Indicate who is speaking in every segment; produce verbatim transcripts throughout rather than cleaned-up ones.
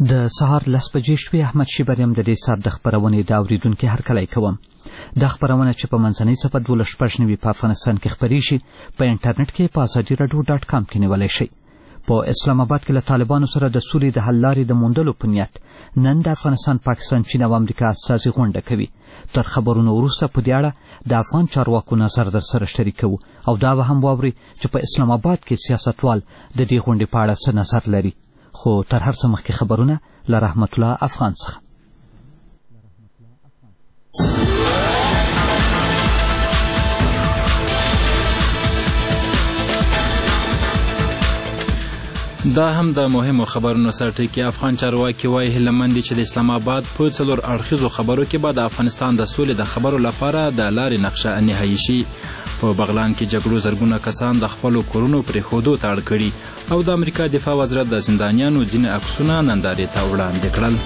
Speaker 1: د سهار لس بجې شوې. احمد شیبر یم د دې ساعت د خپرونې د اورېدونکي هرکلی کوم. دا خپرونه چې په منځنۍ څپه دولس شپږ نوي په افغانستان کې خپرېږي په انټرنټ کې په ازادي راډیو ډاټ کام کې نیولی شئ. په اسلام آباد کې له طالبانو سره د سولې د حل لارې د موندلو په نیت نن د افغانستان، پاکستان، چین او امریکا استازي غونډه کوي. تر خبرونو وروسته په دې اړه د افغان چارواکو نظر در سره شریکوو او دا به هم واورئ چې په اسلام آباد کې سیاستوال د دې غونډې په اړه څه نظر لري. خو تر هر څه مخکې خبرونه له رحمت الله افغان څخه.
Speaker 2: دا هم د مهمو خبرونو سرټکی. افغان چارواکي وایي هیله مند دي چې د اسلام آباد په څلور اړخیزو خبرو کې به د افغانستان د سولې د خبرو لپاره د لارې نقشه نهایي شي. په بغلان کې جګړو زرګونه کسان د خپلو کورونو پرېښودو ته اړ کړي او د امریکا دفاع وزارت د زندانیانو ځینې عکسونه نندارې ته وړاندې کړل.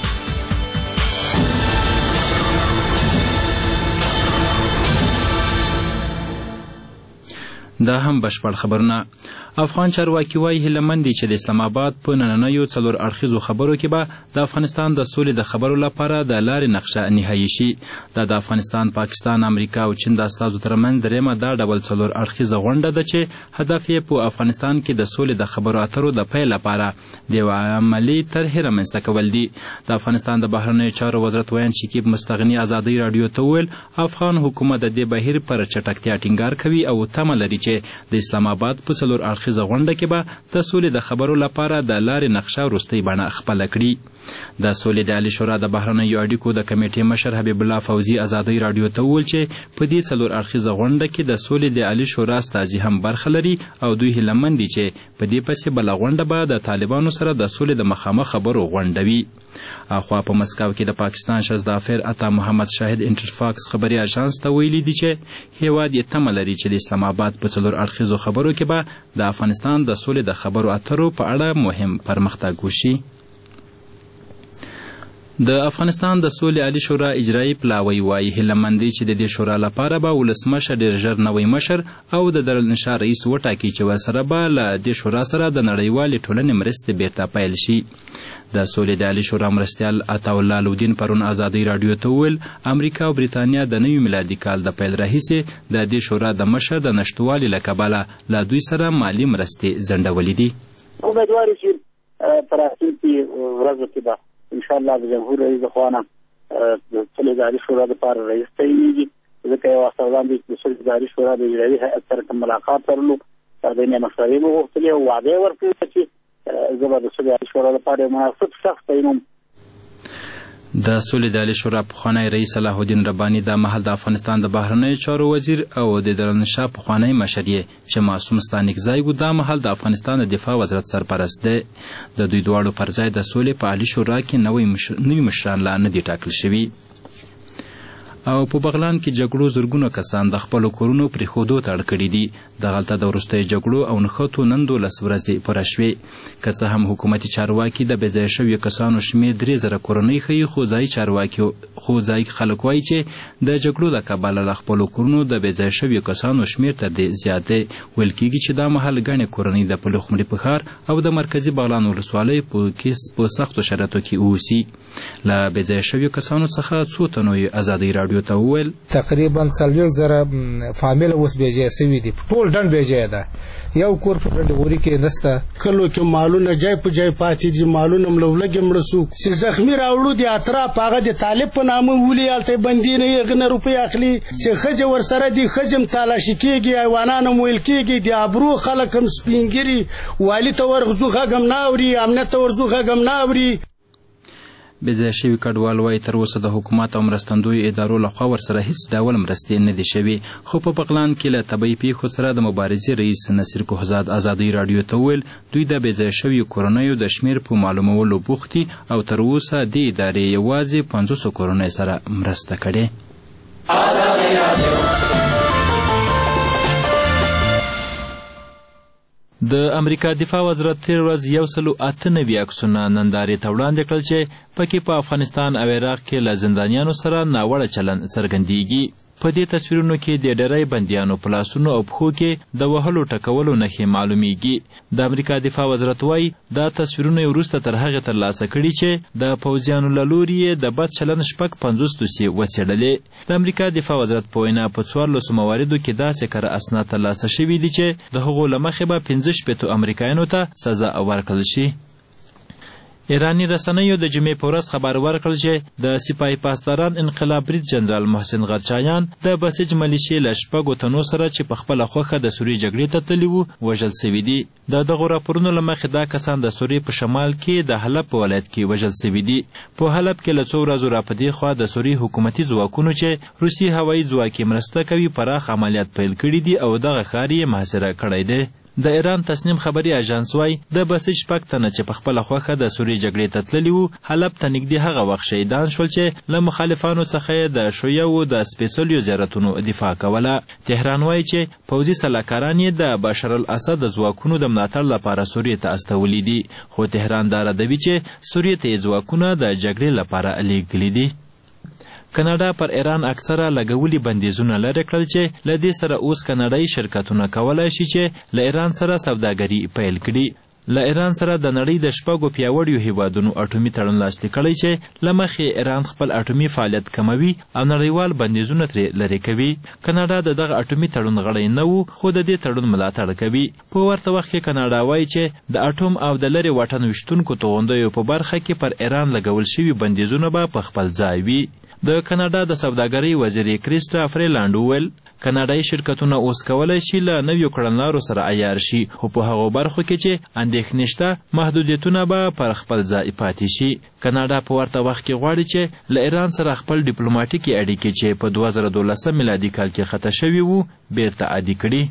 Speaker 2: دا هم بشپړ خبرونه. افغان چارواکي وایي هیله مند دي چې د اسلام آباد په نننیو څلور اړخیزو خبرو کې به د افغانستان د سولې د خبرو لپاره د لارې نقشه نهایي شي. دا د افغانستان، پاکستان، امریکا او چین د استازو ترمنځ درېیمه دا ډول څلور اړخیزه غونډه ده چې هدف یې په افغانستان کې د سولې د خبرو اترو د پیل لپاره د یو عملي طرحې رامنځته کول دي. د افغانستان د بهرنیو چارو وزارت ویان شکیب مستغني ازادۍ راډیو ته وویل افغان حکومت د دې بهیر پر چټکتیا ټینګار کوي او تمه لري چې د اسلام آباد په څلور اړخیزه غونډه کې به د سولې د خبرو لپاره د لارې نقشه وروستۍ بڼه خپله کړي. د سولې د عالي شورا د بهرنیو اړیکو د کمیټې مشر حبیب الله فوزي ازادۍ راډیو ته وویل چې په دې څلور اړخیزه غونډه کې د سولې د عالي شورا استازي هم برخه لري او دوی هیله مند دي چې په دې پسې بله غونډه به د طالبانو سره د سولې د مخامخ خبرو غونډه وي. اخوا په مسکو کې د پاکستان شهزاده افیر عطا محمد شاهد انټرفاکس خبري اژانس ته ویلي دي چې هیواد یې تمه لري چې د اسلام آباد په څلور اړخیزو خبرو کې به د افغانستان د سولې د خبرو اترو په اړه مهم پرمختګ وشي. د افغانستان د سولې عالي شورا اجرایي پلاوی وایي هیله مند دي چې د دې شورا لپاره به ولسمشر ډېر ژر نوی مشر او د دارالانشا رئیس وټاکي چې ورسره به له دې شورا سره د نړیوالې ټولنې مرستې بیرته پیل شي. د سولې د عالي شورا مرستیال عطاالله لودین پرون ازادۍ راډیو ته وویل امریکا او بریتانیا د نوي میلادي کال د پیل راهیسې د دې شورا د مشر د نشتوالي له کبله له دوی سره مالي مرستې ځنډولې دي.
Speaker 3: امیدوار یو چې په راتلونکي ورځو کې به انشاءالله د جمهور رئیس د خوا نه د سولې د عالي شورا دپاره رئیس تعینېږي. ځکه یو وخت وړاندې د سولې د عالي شورا د اجرایي هیئت سره کوم ملاقات درلو، هغوی نه مشورې مو غوښتلې او وعده یې ورکړې چې زه به د سولې د عالي شورا لپاره یو مناسب شخص تعینوم.
Speaker 2: د سولې د عالي شورا پخوانی رئیس صلاح الدین رباني دا مهال د افغانستان د بهرنیو چارو وزیر او د دارالانشا پخوانی مشر یې چې معصوم ستانکزی و دا مهال د افغانستان د دفاع وزارت سرپرست دی. د دوی دواړو پر ځای د سولې په عالي شورا کې نوي مشران لا نه دي ټاکل شوي. او په بغلان کې جګړو زرګونه کسان د خپلو کورونو پرېښودو ته اړ کړي دي. دغلته د وروستیو جګړو او نښتو نن دولس ورځې پوره شوې. که څه هم حکومتي چارواکي د بېځایه شویو کسانو شمېر درې زره کورنۍ ښیي، خو ځایي چارواکي خو ځایي خلک وایي چې د جګړو له کبله له خپلو کورونو د بېځایه شویو کسانو شمېر تر دې زیات دی. ویل کېږي چې دا مهال ګڼې کورنۍ د پلخمري په ښار او د مرکزي بغلان ولسوالۍ په سختو شرایطو کې اوسي. له بېځایه شویو کسانو څخه څو تنو یې ازادۍ راډیو ته وویل
Speaker 4: تقریبا څلوېښت زره فامیله اوس بېځایه سوي دي. ټول ډنډ بېځایه ده، یو کور په ډنډغوري کې نشته. کلو کې مالونه جای په جای پاتې دي، مالونه ملولګې مړه سو. چې زخمي راوړو د اطراف هغه د طالب په نامه ولي هلته بندي نه یې غنه روپۍ اخلي. چې ښځې ورسره دي ښځې هم تالاشي کېږي، حیوانان هم ویل کېږي، د ابرو خلک هم سپینګري. والي ته ورغځو غږ هم نه اوري، امنیت ته ورځو غږ هم نه اوري.
Speaker 2: بېځایه شوي کډوال وایي تر اوسه د حکومت او مرستندویو ادارو لخوا ورسره هیڅ ډول مرستې نه دي شوي. خو په بغلان کې له طبیعي پیښو سره د مبارزې رئیس نصیر کوهزاد ازادۍ راډیو ته وویل دوی د بېځایه شویو کورنیو د شمېر په معلومولو بوخت دي او تر اوسه دې ادارې یوازې پنځوسو کورنیو سره مرسته کړې. د امریکا دفاع وزارت تېره ورځ یو سلو اته نوي عکسونه نندارې ته وړاندې کړل چې پکې په افغانستان او عراق کې له زندانیانو سره ناوړه چلند څرګندېږي. په دې تصویرونو کې د ډېری بندیانو په لاسونو او پښو کې د وهلو ټکولو نښې معلومیږي. د امریکا دفاع وزارت وایي دا تصویرونه یې وروسته تر هغې ترلاسه کړي چې د پوځیانو له لوري یې د بد چلند شپږ پنځوس دوسیې وڅېړلې. د امریکا دفاع وزارت په وینا په څوارلسو مواردو کې داسې کره اسناد ترلاسه شوي دي چې د هغو له مخې به پنځه شپېتو امریکایانو ته سزا ورکړل شي. ایراني رسنیو د جمعې په ورځ خبر ورکړل چې د سپاهي پاسداران انقلاب برید جنرال محسن غرچایان د بسیج ملیشې له شپږو تنو سره چې په خپله خوښه د سوریې جګړې ته تللي وو وژل سوي دي. د دغو راپورونو له مخې دا کسان د سوریې په شمال کې د حلب په ولایت کې وژل سوي دي. په حلب کې له څو ورځو راپدې خوا د سوریې حکومتي ځواکونو چې روسي هوایي ځواک یې مرسته کوي پراخ عملیات پیل کړي دي او دغه ښار یې محاصره کړی دی. د ایران تصنیم خبري اژانس وایي د بسیج شپږ تنه چې په خپله خوښه د سوریې جګړې ته تللي وو حلب ته نږدې هغه وخت شهیدان شول چې له مخالفانو څخه یې د شیعو د سپېڅلیو زیارتونو دفاع کوله. تهران وایي چې پوځي سلاکاران یې د بشار الاسد د ځواکونو د ملاتړ لپاره سوریې ته استولي دي، خو تهران دا ردوي چې سوریې ته یې ځواکونه د جګړې لپاره لیږلي دي. کاناډا پر ایران اکثره لګولي بندیزونه لرې کړل چې له دې سره اوس کاناډایي شرکتونه کولی شي چې له ایران سره سوداګري پیل کړي. له ایران سره د نړۍ د شپږو پیاوړیو هیوادونو اټومي تړون لاسلیک کړی چې له مخې ایران خپل اټومي فعالیت کموي او نړیوال بندیزونه ترې لرې کوي. کاناډا د دغه اټومي تړون غړی نه و خو د دې تړون ملاتړ کوي. په ورته وخت کې کاناډا وایي چې د اټوم او د لرې واټن ویشتونکو توغندیو په برخه کې پر ایران لګول شوي بندیزونه به په خپل ځای وي. د کاناډا د سوداګرۍ وزیر کریسټا فریلانډ وویل کاناډایي شرکتونه اوس کولی شي له نویو کړنلارو سره عیار شي، خو په هغو برخو کې چې اندېښنې شته محدودیتونه به پر خپل ځای پاتې شي. کاناډا په ورته وخت کې غواړي چې له ایران سره خپل ډیپلوماټیکي اړیکې چې په دوه زره دولسم میلادي کال کې خطا شوي وو بیرته عادي کړي.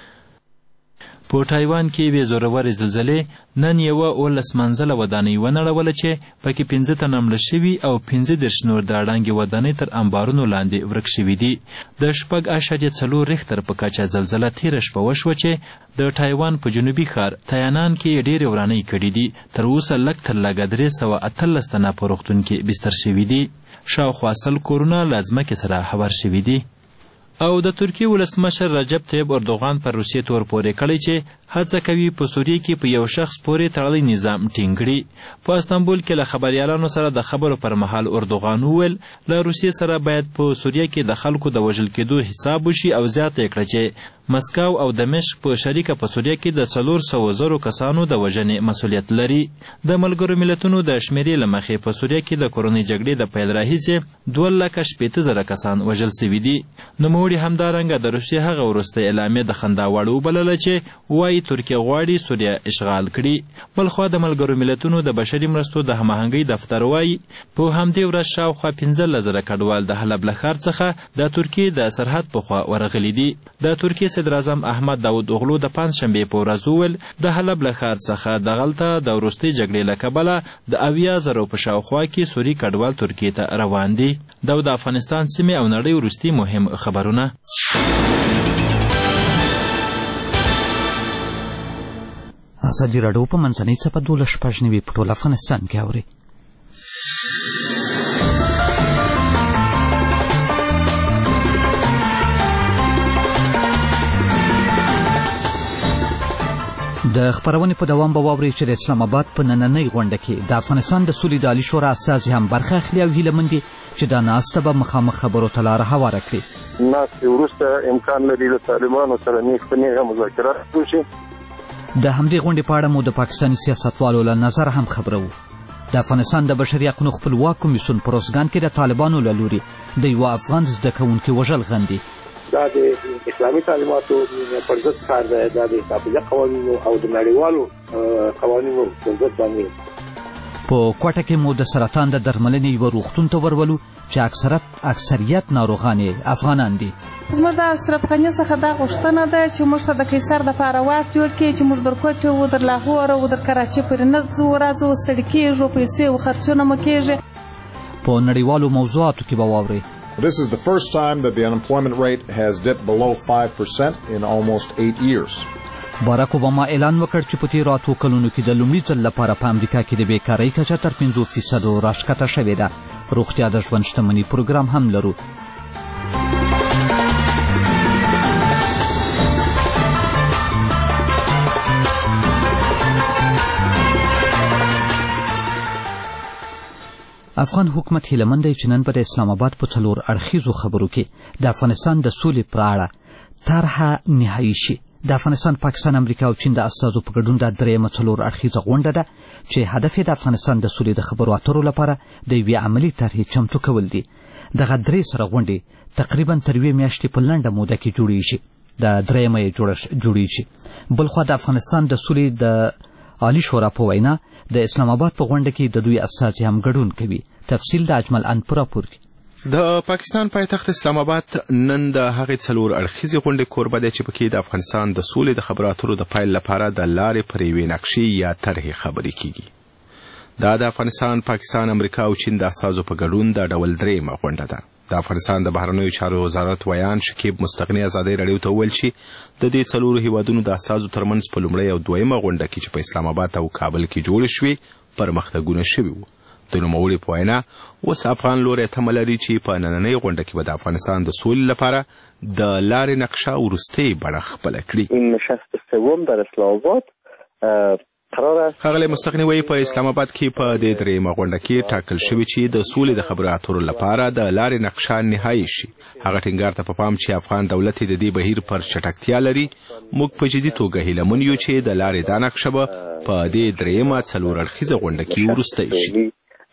Speaker 2: په تایوان کې یوې زورورې زلزلې نن یوه اوولس منزله ودانۍ ونړوله چې پکې پنځه تنه مړه شوي او پنځه دېرش نور د ړنګې ودانۍ تر انبارونو لاندې ورک شوي دي. د شپږ اعشاریه څلور ریختر په کچه زلزله تېره شپه وشوه چې د تایوان په جنوبي ښار تایانان کې ډېرې ورانۍ کړي دي. تر اوسه لږ تر لږه درې سوه اتلس تنه په روغتون کې بستر شوي دي. شاوخوا سل کورونه له ځمکې سره هوار شوي دي. او د ترکیې ولسمشر رجب طیب اردوغان پر روسیې تور پورې کړی چې هڅه کوي په سوریې کې په یو شخص پورې تړلی نظام ټینګ کړي. په استانبول کې له خبریالانو سره د خبرو پر مهال اردوغان وویل له روسیې سره باید په سوریه کې د خلکو د وژل کېدو حساب وشي او زیاته یې کړه چې مسکو او دمشق په شریکه په سوریه کې د څلور سوه زرو کسانو د وژنې مسؤلیت لري. د ملګرو ملتونو د شمیرې له مخې په سوریه کې د کورنۍ جګړې د پیل راهیسې دوه لکه شپېته زره کسان وژل سوي دي. نوموړي همدارنګه د روسیې هغه وروستۍ اعلامیه د خندا وړ وبلله چې وایي ترکیه غواړي سوریه اشغال کړي. بلخوا د ملګرو ملتونو د بشري مرستو د هماهنګۍ دفتر وایي په همدې ورځ شاوخوا پنځلس زره کډوال د حلب له ښار څخه د ترکیې د سرحد په خوا ورغلي دي. د ترکیې صدر اعظم احمد داود اوغلو د پنجشنبې په ورځ وویل د حلب له ښار څخه دغلته د وروستۍ جګړې له کبله د اویا زرو په شاوخوا کې سوري کډوال ترکیې ته روان دي. دا د افغانستان سیمې او نړۍ وروستي مهم خبرونه.
Speaker 1: ازادي راډیو په منځنۍ څپه دولس شپږ نوي په ټول افغانستان کې اوري. د خبرونې په دوام به واورئ چې د اسلام آباد په نننۍ غونډه کې د افغانستان د سولې د عالي شورا استازي هم برخه اخلي او هیله مند دي چې دا ناسته به مخامخ خبرو ته لاره هواره کړي.
Speaker 5: ناستې وروسته امکان لري د طالبانو سره نیغ په نیغه مذاکرات وشي.
Speaker 1: د همدې غونډې په اړه مو د پاکستاني سیاستوالو له نظره هم خبرو. د افغانستان د بشري حقونو خپلواک کمیسیون په روزګان کې د طالبانو له لوري د یوه افغان زده کوونکي وژل غندي.
Speaker 6: دا د اسلامي تعلیماتو پر ضد کار دی، دا د حافظه قوانینو او د نړیوالو قوانینو پر ضد باندې.
Speaker 1: په کوټه کې مو د سرطان د درملنې یوه روغتون ته ورولو چې اکثرت اکثریت ناروغان افغانان دي.
Speaker 7: زموږ د اشرف غني څخه دا غوښتنه ده چې موږ ته د قیصر دپاره واک جوړ کړي چې موږ در کوټې و در لاهور او در کراچۍ پورې نه ځو راځو، ستړي کېږو، پیسې و خرچونه مو کېږي.
Speaker 1: په نړیوالو موضوعاتو کې به واورئ.
Speaker 8: This is the first time that the unemployment rate has dipped below five percent in almost eight years.
Speaker 1: باراک اوباما اعلان وکړ چې په تېرو اتو کلونو کې د لومړي ځل لپاره په امریکا کې د بیکارۍ کچه تر پنځو فیصدو راښکته شوې ده. روغتیا د ژوند شتمني پروګرام هم لرو. افغان حکومت هیله دی چې نن به د اسلام آباد په څلور اړخیزو خبرو کې د افغانستان د سولې پر اړه طرحه نهایي شي. د افغانستان، پاکستان، امریکا او چین د استازو په ګډون دا درېیمه څلور اړخیزه غونډه ده چې هدف یې د افغانستان د سولې د خبرو اترو لپاره د یوې عملي طرحې چمتو کول دي. دغه درې سره غونډې تقریبا تر یوې میاشتې په لنډه موده کې جوړیږي. د درېیمه یې جوړیږي. بلخوا د افغانستان د سولې د عالی شورا په وینا د اسلام آباد په غونډه کې د دوی استازي هم ګډون کوي. تفصیل د اجمل ان په راپور کې.
Speaker 9: د پاکستان پایتخت اسلام آباد نن د هغې څلور اړخیزې غونډې کوربه دی چې پکې د افغانستان د سولې د خبرو اترو د پیل لپاره د لارې پر یوې نقشې یا طرحې خبرې کیږي. دا د افغانستان، پاکستان، امریکا او چین د استازو په ګډون د ډول درېیمه غونډه ده. د افغانستان د بهرنیو چارو وزارت ویان شکیب مستغني ازادۍ راډیو ته وویل چې د دې څلورو هیوادونو د استازو ترمنځ په لومړۍ او دویمه غونډه کې چې په اسلام آباد او کابل کې جوړې شوې پرمختګونه شوي وو. د نوموړي په وینا اوس افغان لوری تمه لري چې په نننۍ غونډه کې به د افغانستان د سولې لپاره د لارې نقشه وروستۍ بڼه خپله کړي.
Speaker 5: این نشست سوم در اسلام آباد
Speaker 9: ښاغلی مستغني وایي په اسلام آباد کې په دې درېیمه غونډه کې ټاکل شوي چې د سولې د خبرو اترو لپاره د لارې نقشه نهایي شي. هغه ټینګار ته په پام چې افغان دولت د دې بهیر پر چټکتیا لري. موږ په جدي توګه هیله من یو چې د لارې دا نقشه به په دې درېیمه څلور اړخیزه غونډه کې وروستی شي.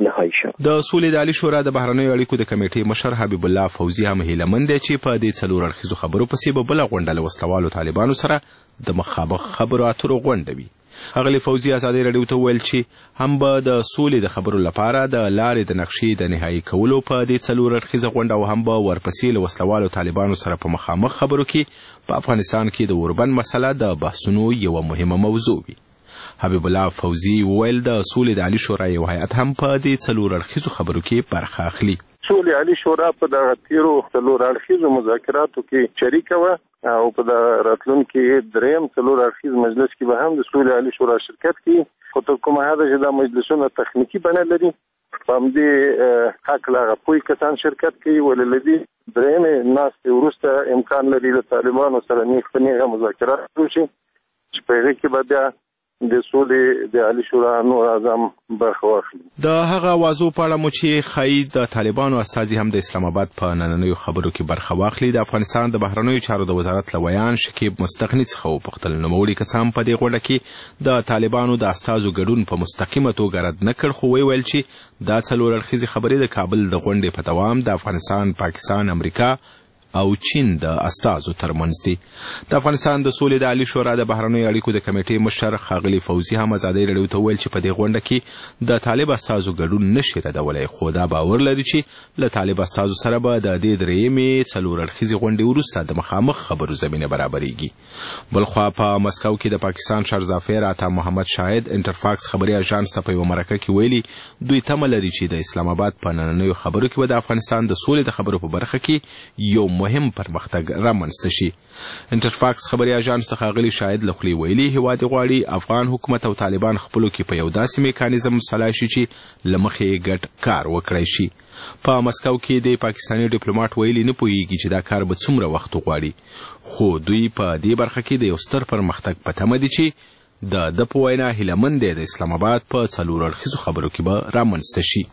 Speaker 9: د سولې د عالی شورا د بهرنیو اړیکو د کمیټې مشر حبیب الله فوزي هم هیله من دی چې په دې څلور اړخیزو خبرو پسې به بله غونډه له وسلوالو طالبانو سره د مخامخ خبرو اترو غونډه وي. ښاغلي فوزي ازادۍ راډیو ته وویل چې هم به د سولې د خبرو لپاره د لارې د نقشې د نهایي کولو په دې څلور اړخیزه غونډه او هم به ورپسې له وسلوالو طالبانو سره په مخامخ خبرو کې په افغانستان کې د اوربند مسله د بحثونو یوه مهمه موضوع وي. حبیب الله فوزي وویل د سولې د عالی شورا یو هیئت هم په دې څلور اړخیزو خبرو کې برخه اخلي.
Speaker 5: سولې عالی شورا په دغه تیرو څلور اړخیزو مذاکراتو کې شریکه وه او په د راتلونکي درېیم څلور اړخیز مجلس کې به هم د سولې عالی شورا شرکت کوي. خو تر کومه حده چې دا مجلسونه تخنیکي بڼه لري په همدې هکله هغه پوه کسان شرکت کوي. ولې له دې درېیمې ناستې وروسته امکان لري له طالبانو سره نیغ په نیغه مذاکرات وشي چې په هغې کې به بیا د سولې د عالی شورا نور اعظم برخه واخلي.
Speaker 9: د هغه اوازو په اړه مو چې ښایي د طالبانو استازي هم د اسلام آباد په نننیو خبرو کې برخه واخلي. د افغانستان د بهرنیو چارو د وزارت له ویان شکیب مستغني څخه وپوښتل نوموړي کسان په دې غونډه کې د طالبانو د استازو ګډون په مستقیمه توګه رد نه کړ، خو ویل چې دا څلور اړخیزې خبرې د کابل د غونډې په دوام د افغانستان، پاکستان، امریکا او چین د استازو ترمنځ دي. د افغانستان د سولې د عالی شورا د بهرنیو اړیکو د کمیټې مشر ښاغلي فوزي هم ازادۍ راډیو ته وویل چې په دې غونډه کې د طالب استازو ګډون نشي ردولی، خو دا باور لري چې له طالب استازو سره به د دې درېیمې څلور اړخیزې غونډې وروسته د مخامخ خبرو زمینه برابریږي. بلخوا په مسکو کې د پاکستان شهرزافیر عطا محمد شاهد انټرفاکس خبري اژانس ته په یوه مرکه کې ویلي دوی تمه لري چې د اسلام آباد په نننیو خبرو کې به د افغانستان د سولې د خبرو په برخه کې یو مهم پرمختګ رامنځته شي. انټرفاکس خبري اژانس څخه ښاغلي شاهد له خولې ویلي هیواد غواړي افغان حکومت او طالبان خپلو کې په یو داسې میکانیزم سلا شي چې له مخې ګډ کار وکړی شي. په مسکو کې د پاکستاني ډیپلوماټ ویلي نه پوهیږي چې دا کار به څومره وخت وغواړي، خو دوی په دې برخه کې د یو ستر پرمختګ په تمه دي چې د ده په وینا هیله مند دی د اسلام آباد په څلور اړخیزو خبرو کې به رامنځته شي.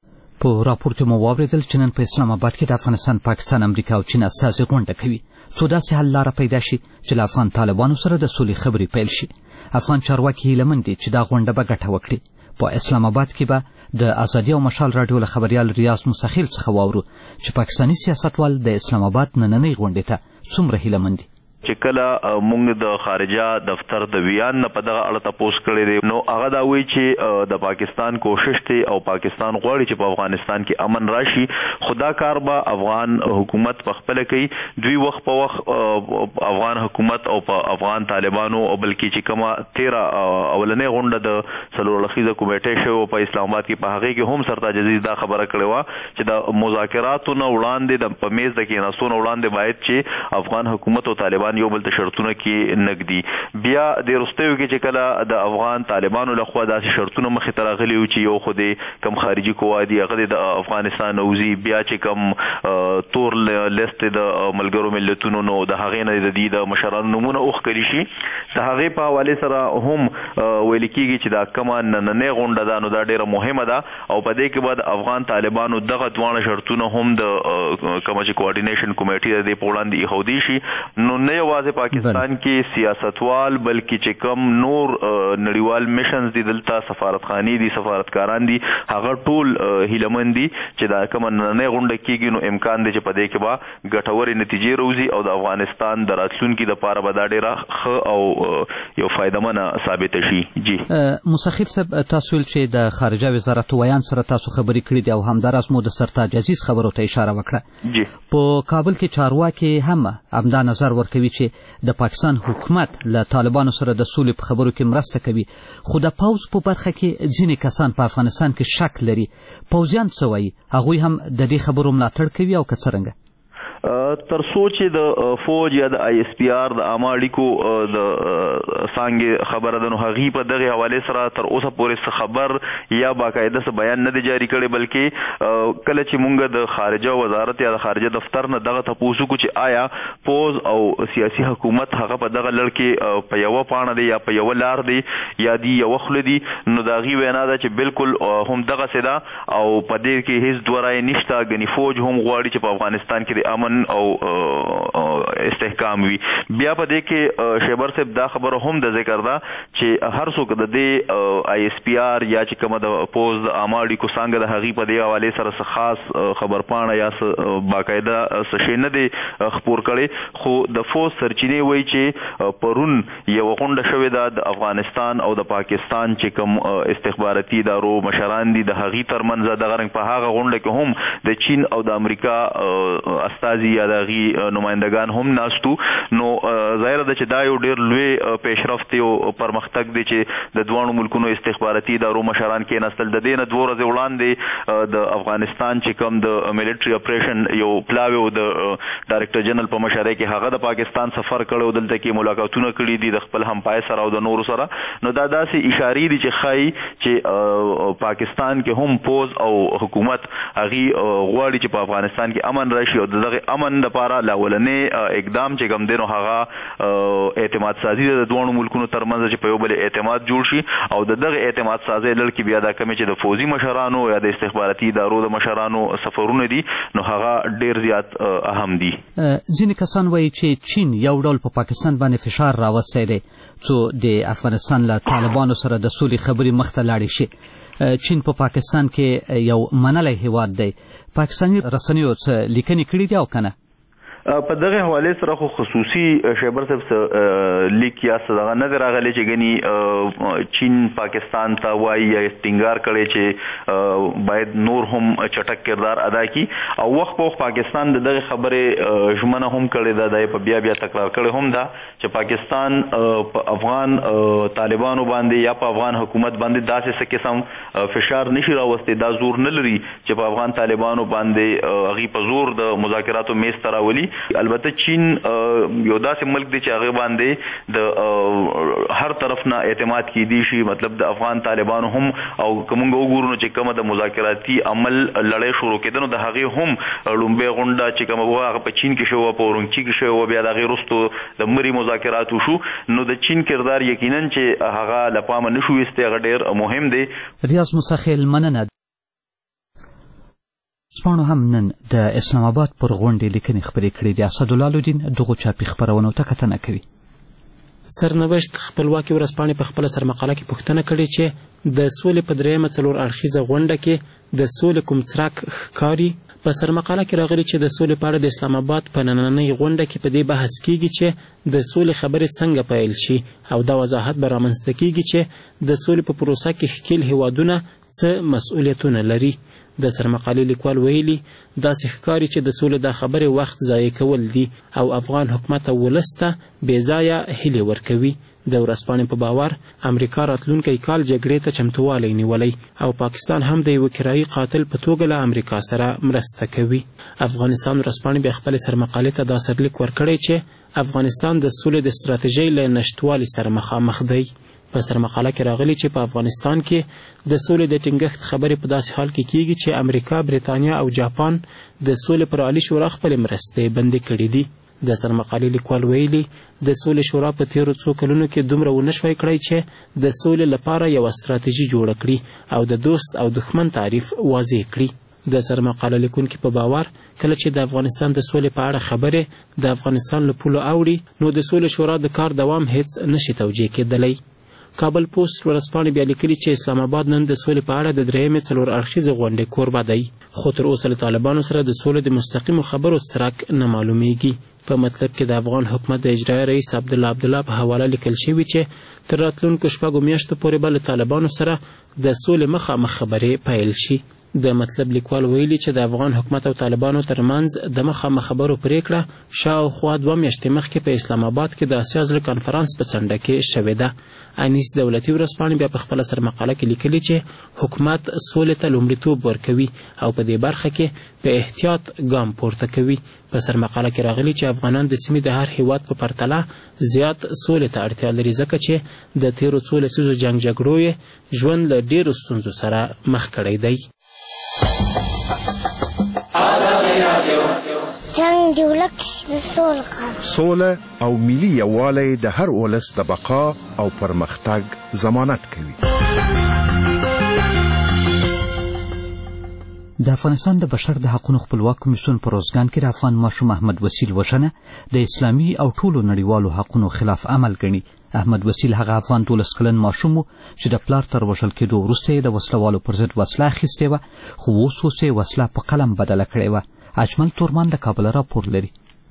Speaker 1: په راپور کې مو واورېدل چې نن په اسلام آباد کې د افغانستان، پاکستان، امریکا او چین استازي غونډه کوي څو داسې حل لاره پیدا شي چې له افغان طالبانو سره د سولې خبرې پیل شي. افغان چارواکي هیله مند دي چې دا غونډه به ګټه وکړي. په اسلام آباد کې به د ازادي او مشال راډیو له خبریال ریاض مسخیل څخه واورو چې پاکستاني سیاستوال د اسلام آباد نننۍ غونډې ته څومره هیله مند دي.
Speaker 10: چې کله موږ د خارجه دفتر د ویان نه په دغه اړه تپوس کړی دی، نو هغه دا وایي چې د پاکستان کوشش دی او پاکستان غواړي چې په افغانستان کې امن راشي، خو دا کار به افغان حکومت په خپله کوي. دوی وخت په وخت افغان حکومت او په افغان طالبانو او بلکې چې کومه تیره اولنۍ غونډه د څلور اړخیزه کمیټې شوې په اسلام آباد کې، په هغې کې هم سرتاج عزیز دا خبره کړې وه چې د مذاکراتو نه وړاندې د په میز د کېناستو نه وړاندې باید چې افغان حکومت او طالبان طالبان یو بل ته شرطونه کې نګدي. بیا د وروستیو کې چې کله د افغان طالبانو لخوا داسې شرطونه مخې ته راغلي وو چې یو خو د کم خارجي قوا دي هغه د افغانستان وزي، بیا چې کم تور لیست د ملګرو ملتونو نو د هغې نه د دې د مشرانو نومونه اوښکلي شي. د هغې په حوالې سره هم ویل کېږي چې دا کومه نننۍ غونډه ده نو دا ډېره مهمه ده او په دې کې به د افغان طالبانو دغه دواړه شرطونه هم د کومه چې کوارډینیشن کمیټې د دې په وړاندې ایښودي شي. نو نه یوازې پاکستان کې سیاستوال بلکې چې کوم نور نړیوال میشنز دي دلته سفارتخانې دي سفارتکاران دي هغه ټول هیلهمند دي چې دا کومه نننۍ غونډه کېږي نو امکان دی چې په دې کې به ګټورې نتیجې روزي او د افغانستان د راتلونکي دپاره به دا ډېره ښه او یو فایدهمنه ثابته شي. جی
Speaker 1: مسخیر صاحب تاسو ویل چې د خارجه وزارت ویان سره تاسو خبرې کړې دي او همداراز مو د سرتاج عزیز خبرو ته اشاره وکړه.
Speaker 10: جی
Speaker 1: په کابل کې چارواکي هم همدا نظر ورکوي چې د پاکستان حکومت له طالبانو سره د سولې په خبرو کې مرسته کوي، خو د پوځ په برخه کې ځینې کسان په افغانستان کې شک لري. پوځیان څه وایي؟ هغوی هم د دې خبرو ملاتړ کوي او که څرنګه؟
Speaker 10: تر څو چې د فوج یا د آی ایس پی آر د عامه اړیکو د څانګې خبره ده نو هغې په دغې حوالې سره تر اوسه پورې څه خبر یا باقاعده څه بیان نه دی جاري کړی، بلکې کله چې مونږ د خارجه وزارت یا د خارجه دفتر نه دغه تپوس وکړو چې آیا پوز او سیاسي حکومت هغه په دغه لړ کې په یوه پاڼه دی یا په یوه لار دی یا دی یوه خوله دي، نو د هغې وینا ده چې بالکل هم دغسې ده او په دې کې هېڅ دوه رایې نشته. ګنې فوج هم غواړي چې په افغانستان کې د امن او استحکام وي. بیا په دې کې شیبر صاحب دا خبره هم د ذکر ده چې هر څوک د دې آی ایس پی آر یا چې کومه د پوز د عامه اړیکو څانګه د هغې په دې حوالې سره څه خاص خبرپاڼه یا څه باقاعده څه شی نه دی خپور کړی، خو د فوز سرچینې وایي چې پرون یوه غونډه شوې ده د افغانستان او د پاکستان چې کوم استخباراتي ادارو مشران دي د هغې ترمنځ. دغه رنګ په هغه غونډه کې هم د چین او د امریکا استازي یا د هغې نمایندګان هم ناستو. نو ظاهره ده چې دا یو ډېر لوی پیشرفت یو پرمختګ دی چې د دواړو ملکونو استخباراتي ادارو مشران کېناستل. د دې نه دوه ورځې وړاندې د افغانستان چې کوم د ملټري اپریشن یو پلاوی و د ډایرکټر جنرال په مشرۍ کې هغه د پاکستان سفر کړی، دلته کې ملاقاتونه کړي دي د خپل همپای سره او د نورو سره. نو دا داسې اشارې دي چې ښایي چې پاکستان کې هم پوز او حکومت هغې غواړي چې په افغانستان کې امن راشي او د دغه امن دپاره لاولنې اقدام چې کوم دی نو هغه اعتماد سازي د دواړو ملکونو ترمنځ چې په یو بل اعتماد جوړ شي او د دغه اعتماد سازۍ لړ کې بیا دا کمې چې د فوزي مشرانو یا د استخباراتي ادارو د مشرانو سفرونه دي نو هغه ډېر زیات اهم دي.
Speaker 1: ځینې کسان وایي چې چین یو ډول په پاکستان باندې فشار راوستی دی څو د افغانستان له طالبانو سره د سولې خبرې مخته لاړې شي. چین په پاکستان کې یو منلی هیواد دی. پاکستاني رسنیو څه لیکنې کړي دي او که نه؟
Speaker 10: په دغه حوالې سره خو خصوصي شیبر صاحب څه لیک یا څه دغه نه دی راغلی چې ګنې چین پاکستان ته وایي یا ټینګار کړی چې باید نور هم چټک کردار ادا کړي او وخت په وخت پاکستان د دغه خبرې ژمنه هم کړې ده، دا یې په بیا بیا تکرار کړې هم ده چې پاکستان په افغان طالبانو باندې یا په افغان حکومت باندې داسې څه قسم فشار نشي راوستی، دا زور نه لري چې په افغان طالبانو باندې هغې په زور د مذاکراتو میز ته راولي. البته چین یو داسې ملک دی چې هغه باندې د هر طرف نه اعتماد کیدی شي، مطلب د افغان طالبانو هم او کومنګ وګورو چې کومه د مذاکراتي عمل لړۍ شروع کېده نو د هغې هم لومبۍ غونډه چې کومه وه هغه په چین کې شوه، په اورنګچي کې شوه، بیا د هغې وروستو د مري مذاکرات وشو. نو د چین کردار یقینا چې هغه له پامه نه شو ایستی، هغه ډېر مهم دی.
Speaker 1: ریاض مسخیل مننه. سپانو هم نن د اسلام آباد پر غونډې لیکنې خپرې کړې دي. اسدالله الدین دغو چاپي خپرونو ته کتنه کوي.
Speaker 11: سرنوشت خپلواکي ورځپاڼې په خپله سرمقاله کې پوښتنه کړې چې د سولې په درېیمه څلور اړخیزه غونډه کې د سولې کوم څرک ښکاري. په سرمقاله کې راغلي چې د سولې په اړه د اسلام آباد په نننۍ غونډه کې په دې بحث کیږي چې د سولې خبرې څنګه پیل شي او دا وضاحت به رامنځته کیږي چې د سولې په پروسه کې ښکیل هیوادونه څه مسؤلیتونه لري. د سرمقالې لیکوال ویلي داسې ښکاري چې د سولې دا خبرې وخت ضایع کول دي او افغان حکومت او ولس ته بې ځایه هیلې ورکوي. د ورځپاڼې په باور امریکا راتلونکی کال جګړې ته چمتووالی نیولی او پاکستان هم د یوه کرایي قاتل په توګه له امریکا سره مرسته کوي. افغانستان ورځپاڼې بیا خپلې سرمقالې ته دا سرلیک ورکړی چې افغانستان د سولې د ستراتیژۍ له نشتوالي سره مخامخ دی. په سرمقاله کې راغلي چې په افغانستان کې د سولې د ټینګښت خبرې په داسې حال کې کیږي چې امریکا، بریتانیا او جاپان د سولې پر عالي شورا خپلې مرستې بندي کړي دي. د سرمقالې لیکوال ویلي د سولې شورا په تیرو څو کلونو کې دومره ونه شوی کړی چې د سولې لپاره یوه ستراتیژي جوړه کړي او د دوست او دښمن تعریف واضح کړي. د سرمقاله لیکونکي په باور کله چې د افغانستان د سولې په اړه خبرې د افغانستان له پولو اوړي نو د سولې شورا د کار دوام هیڅ نشي توجیه کېدلی. کابل پوسټ ورځپاڼې بیا لیکلي چې اسلام آباد نن د سولې په اړه د درېیمې څلور اړخیزې غونډې کوربه دی، خو تر اوسه له طالبانو سره د سولې د مستقیمو خبرو څرک نه معلومیږي. په مطلب کې د افغان حکومت د اجرایي رئیس عبدالله عبدالله په حواله لیکل شوي چې تر راتلونکو شپږو میاشتو پورې به له طالبانو سره د سولې مخامخ خبرې پیل شي. د مطلب لیکوال ویلي چې د افغان حکومت او طالبانو ترمنځ د مخامخ خبرو پریکړه شاوخوا دوه میاشتې مخکې په اسلام آباد کې د اسیا زړه کنفرانس په څنډه کې شوې ده. انیس دولتي ورځپاڼې بیا په خپله سرمقاله کې لیکلي چې حکومت سولې ته لومړیتوب ورکوي او په دې برخه کې په احتیاط ګام پورته کوي. په سرمقاله کې راغلي چې افغانان د سیمې د هر هیواد په پرتله زیات سولې ته اړتیا لري ځکه چې د تیرو څو لسیزو جنګ جګړو یې ژوند له ډېرو ستونزو سره مخ کړی دی.
Speaker 12: جنگ دی ولک د سولې سوله او ملي یووالی د هر ولس د بقا او پرمختګ ضمانت کوي.
Speaker 1: د افغانستان د بشر د حقوقو خپلواک کمیسیون په روزګان کې د افغان ماشوم احمد وسیل وژنه د اسلامي او ټولو نړیوالو حقوقو خلاف عمل ګڼي. احمد وسیل هغه افغان دولس کلن ماشوم و چې د پلار تر وژل کېدو وروسته یې د وسلوالو پر ضد وسله اخیستې وه، خو اوس اوس یې وسله په قلم بدله کړې وه. اجمل تورمان له کابل راپور لري.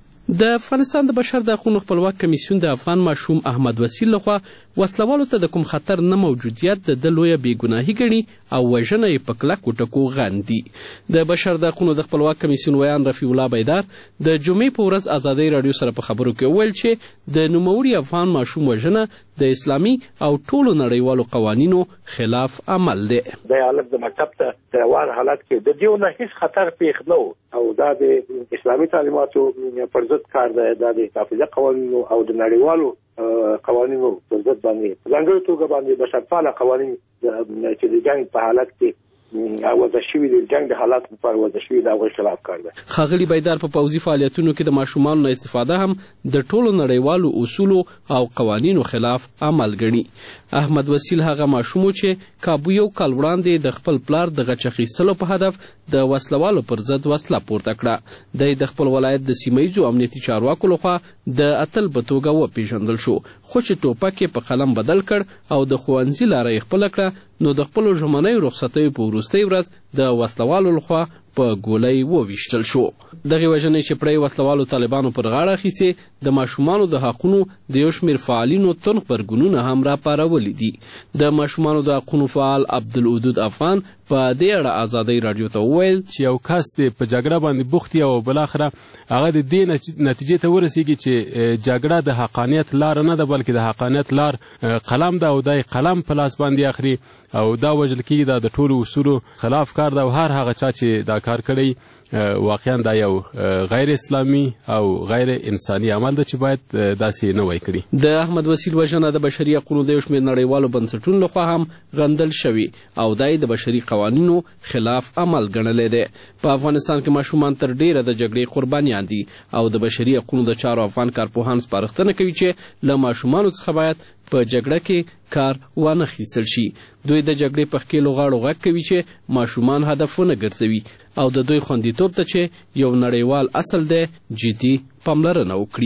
Speaker 13: د افغانستان د بشر د حقوقو خپلواک کمیسیون د افغان ماشوم احمد وسیل لخوا وسلوالو ته د کوم خطر نه موجودیت د ده لویه بېګناهي ګڼي او وژنه یې په کلکو ټکو غندي. د بشر د حقوقو د خپلواک کمیسیون ویان رفیع الله بیدار د جمعې په ورځ ازادۍ راډیو سره په خبرو کې وویل چې د نوموړي افغان ماشوم وژنه د اسلامي او ټولو نړیوالو قوانینو خلاف عمل دی.
Speaker 6: د هلک د مکتب ته روان حالت کې د دې نه هیڅ خطر پېښ نه و او دا د اسلامي تعلیماتو پر ضد کار دی، دا د حافظه قوانینو او د نړیوالو قوانینو پر ضد باندې ځانګړې توګه باندې بشرپاله قوانین چې د جنګ په حالت کې وضع شوي د جنګ د حالات لپاره وضع شوي د هغوی خلاف کار دی.
Speaker 13: ښاغلي بیدار په پوځي فعالیتونو کې د ماشومانو نه استفاده هم د ټولو نړیوالو اصولو او قوانینو خلاف عمل ګڼي. احمد وسیل هغه ماشوم چې کابو یو کال وړاندې د خپل پلار د غچ اخیستلو په هدف د وسلوالو پر ضد وسله پورته کړه. دی د خپل ولایت د سیمه ییزو امنیتي چارواکو لخوا د اتل په توګه وپېژندل شو، خو چې ټوپک یې په قلم بدل کړ او د ښوونځي لاره یې خپله کړه نو د خپلو ژمنیو رخصتیو په وروستۍ ورځ د وسلوالو لخوا په ګولۍ وویشتل شو. دغې وژنې چې پړی وسلوالو طالبانو پر غاړه اخیستې د ماشومانو د حقونو د یو شمېر فعالینو تند غبرګونونه هم راپارولي دي. د ماشومانو د حقونو فعال عبدالودود افغان په دې اړه ازادۍ راډیو ته وویل
Speaker 14: چې یو کس دی په جګړه باندې بوخت او بالاخره هغه د دې نتیجې ته ورسیږي چې جګړه د حقانیت لار نه ده بلکې د حقانیت لار قلم ده او دای قلم په لاس باندې اخلي او دا وژل کېږي دا د ټولو اصولو خلاف کار ده او هر هغه چا چې دا کار کړی واقعا دا یو غیر اسلامي او غیر انساني عمل ده چې باید داسې نه وای کړي.
Speaker 13: د احمد وسیل وژنه د بشري حقوقو د یو شمېر نړیوالو بنسټونو لخوا هم غندل شوي او دا یې د بشري قوانینو خلاف عمل ګڼلی دی. په افغانستان کې ماشومان تر ډیره د جګړې قربانیان دي او د بشري حقوقو د چارو افغان کارپوهان سپارښتنه کوي چې له ماشومانو څخه باید په جګړه کې کار وانه خیستل شي. دوی د جګړې په ښکېلو غاړو غږ کوي چې ماشومان هدف ونه ګرځوي او د دوی خوندیتوب ته چې یو نړیوال اصل دی جدي پاملرنه وکړي.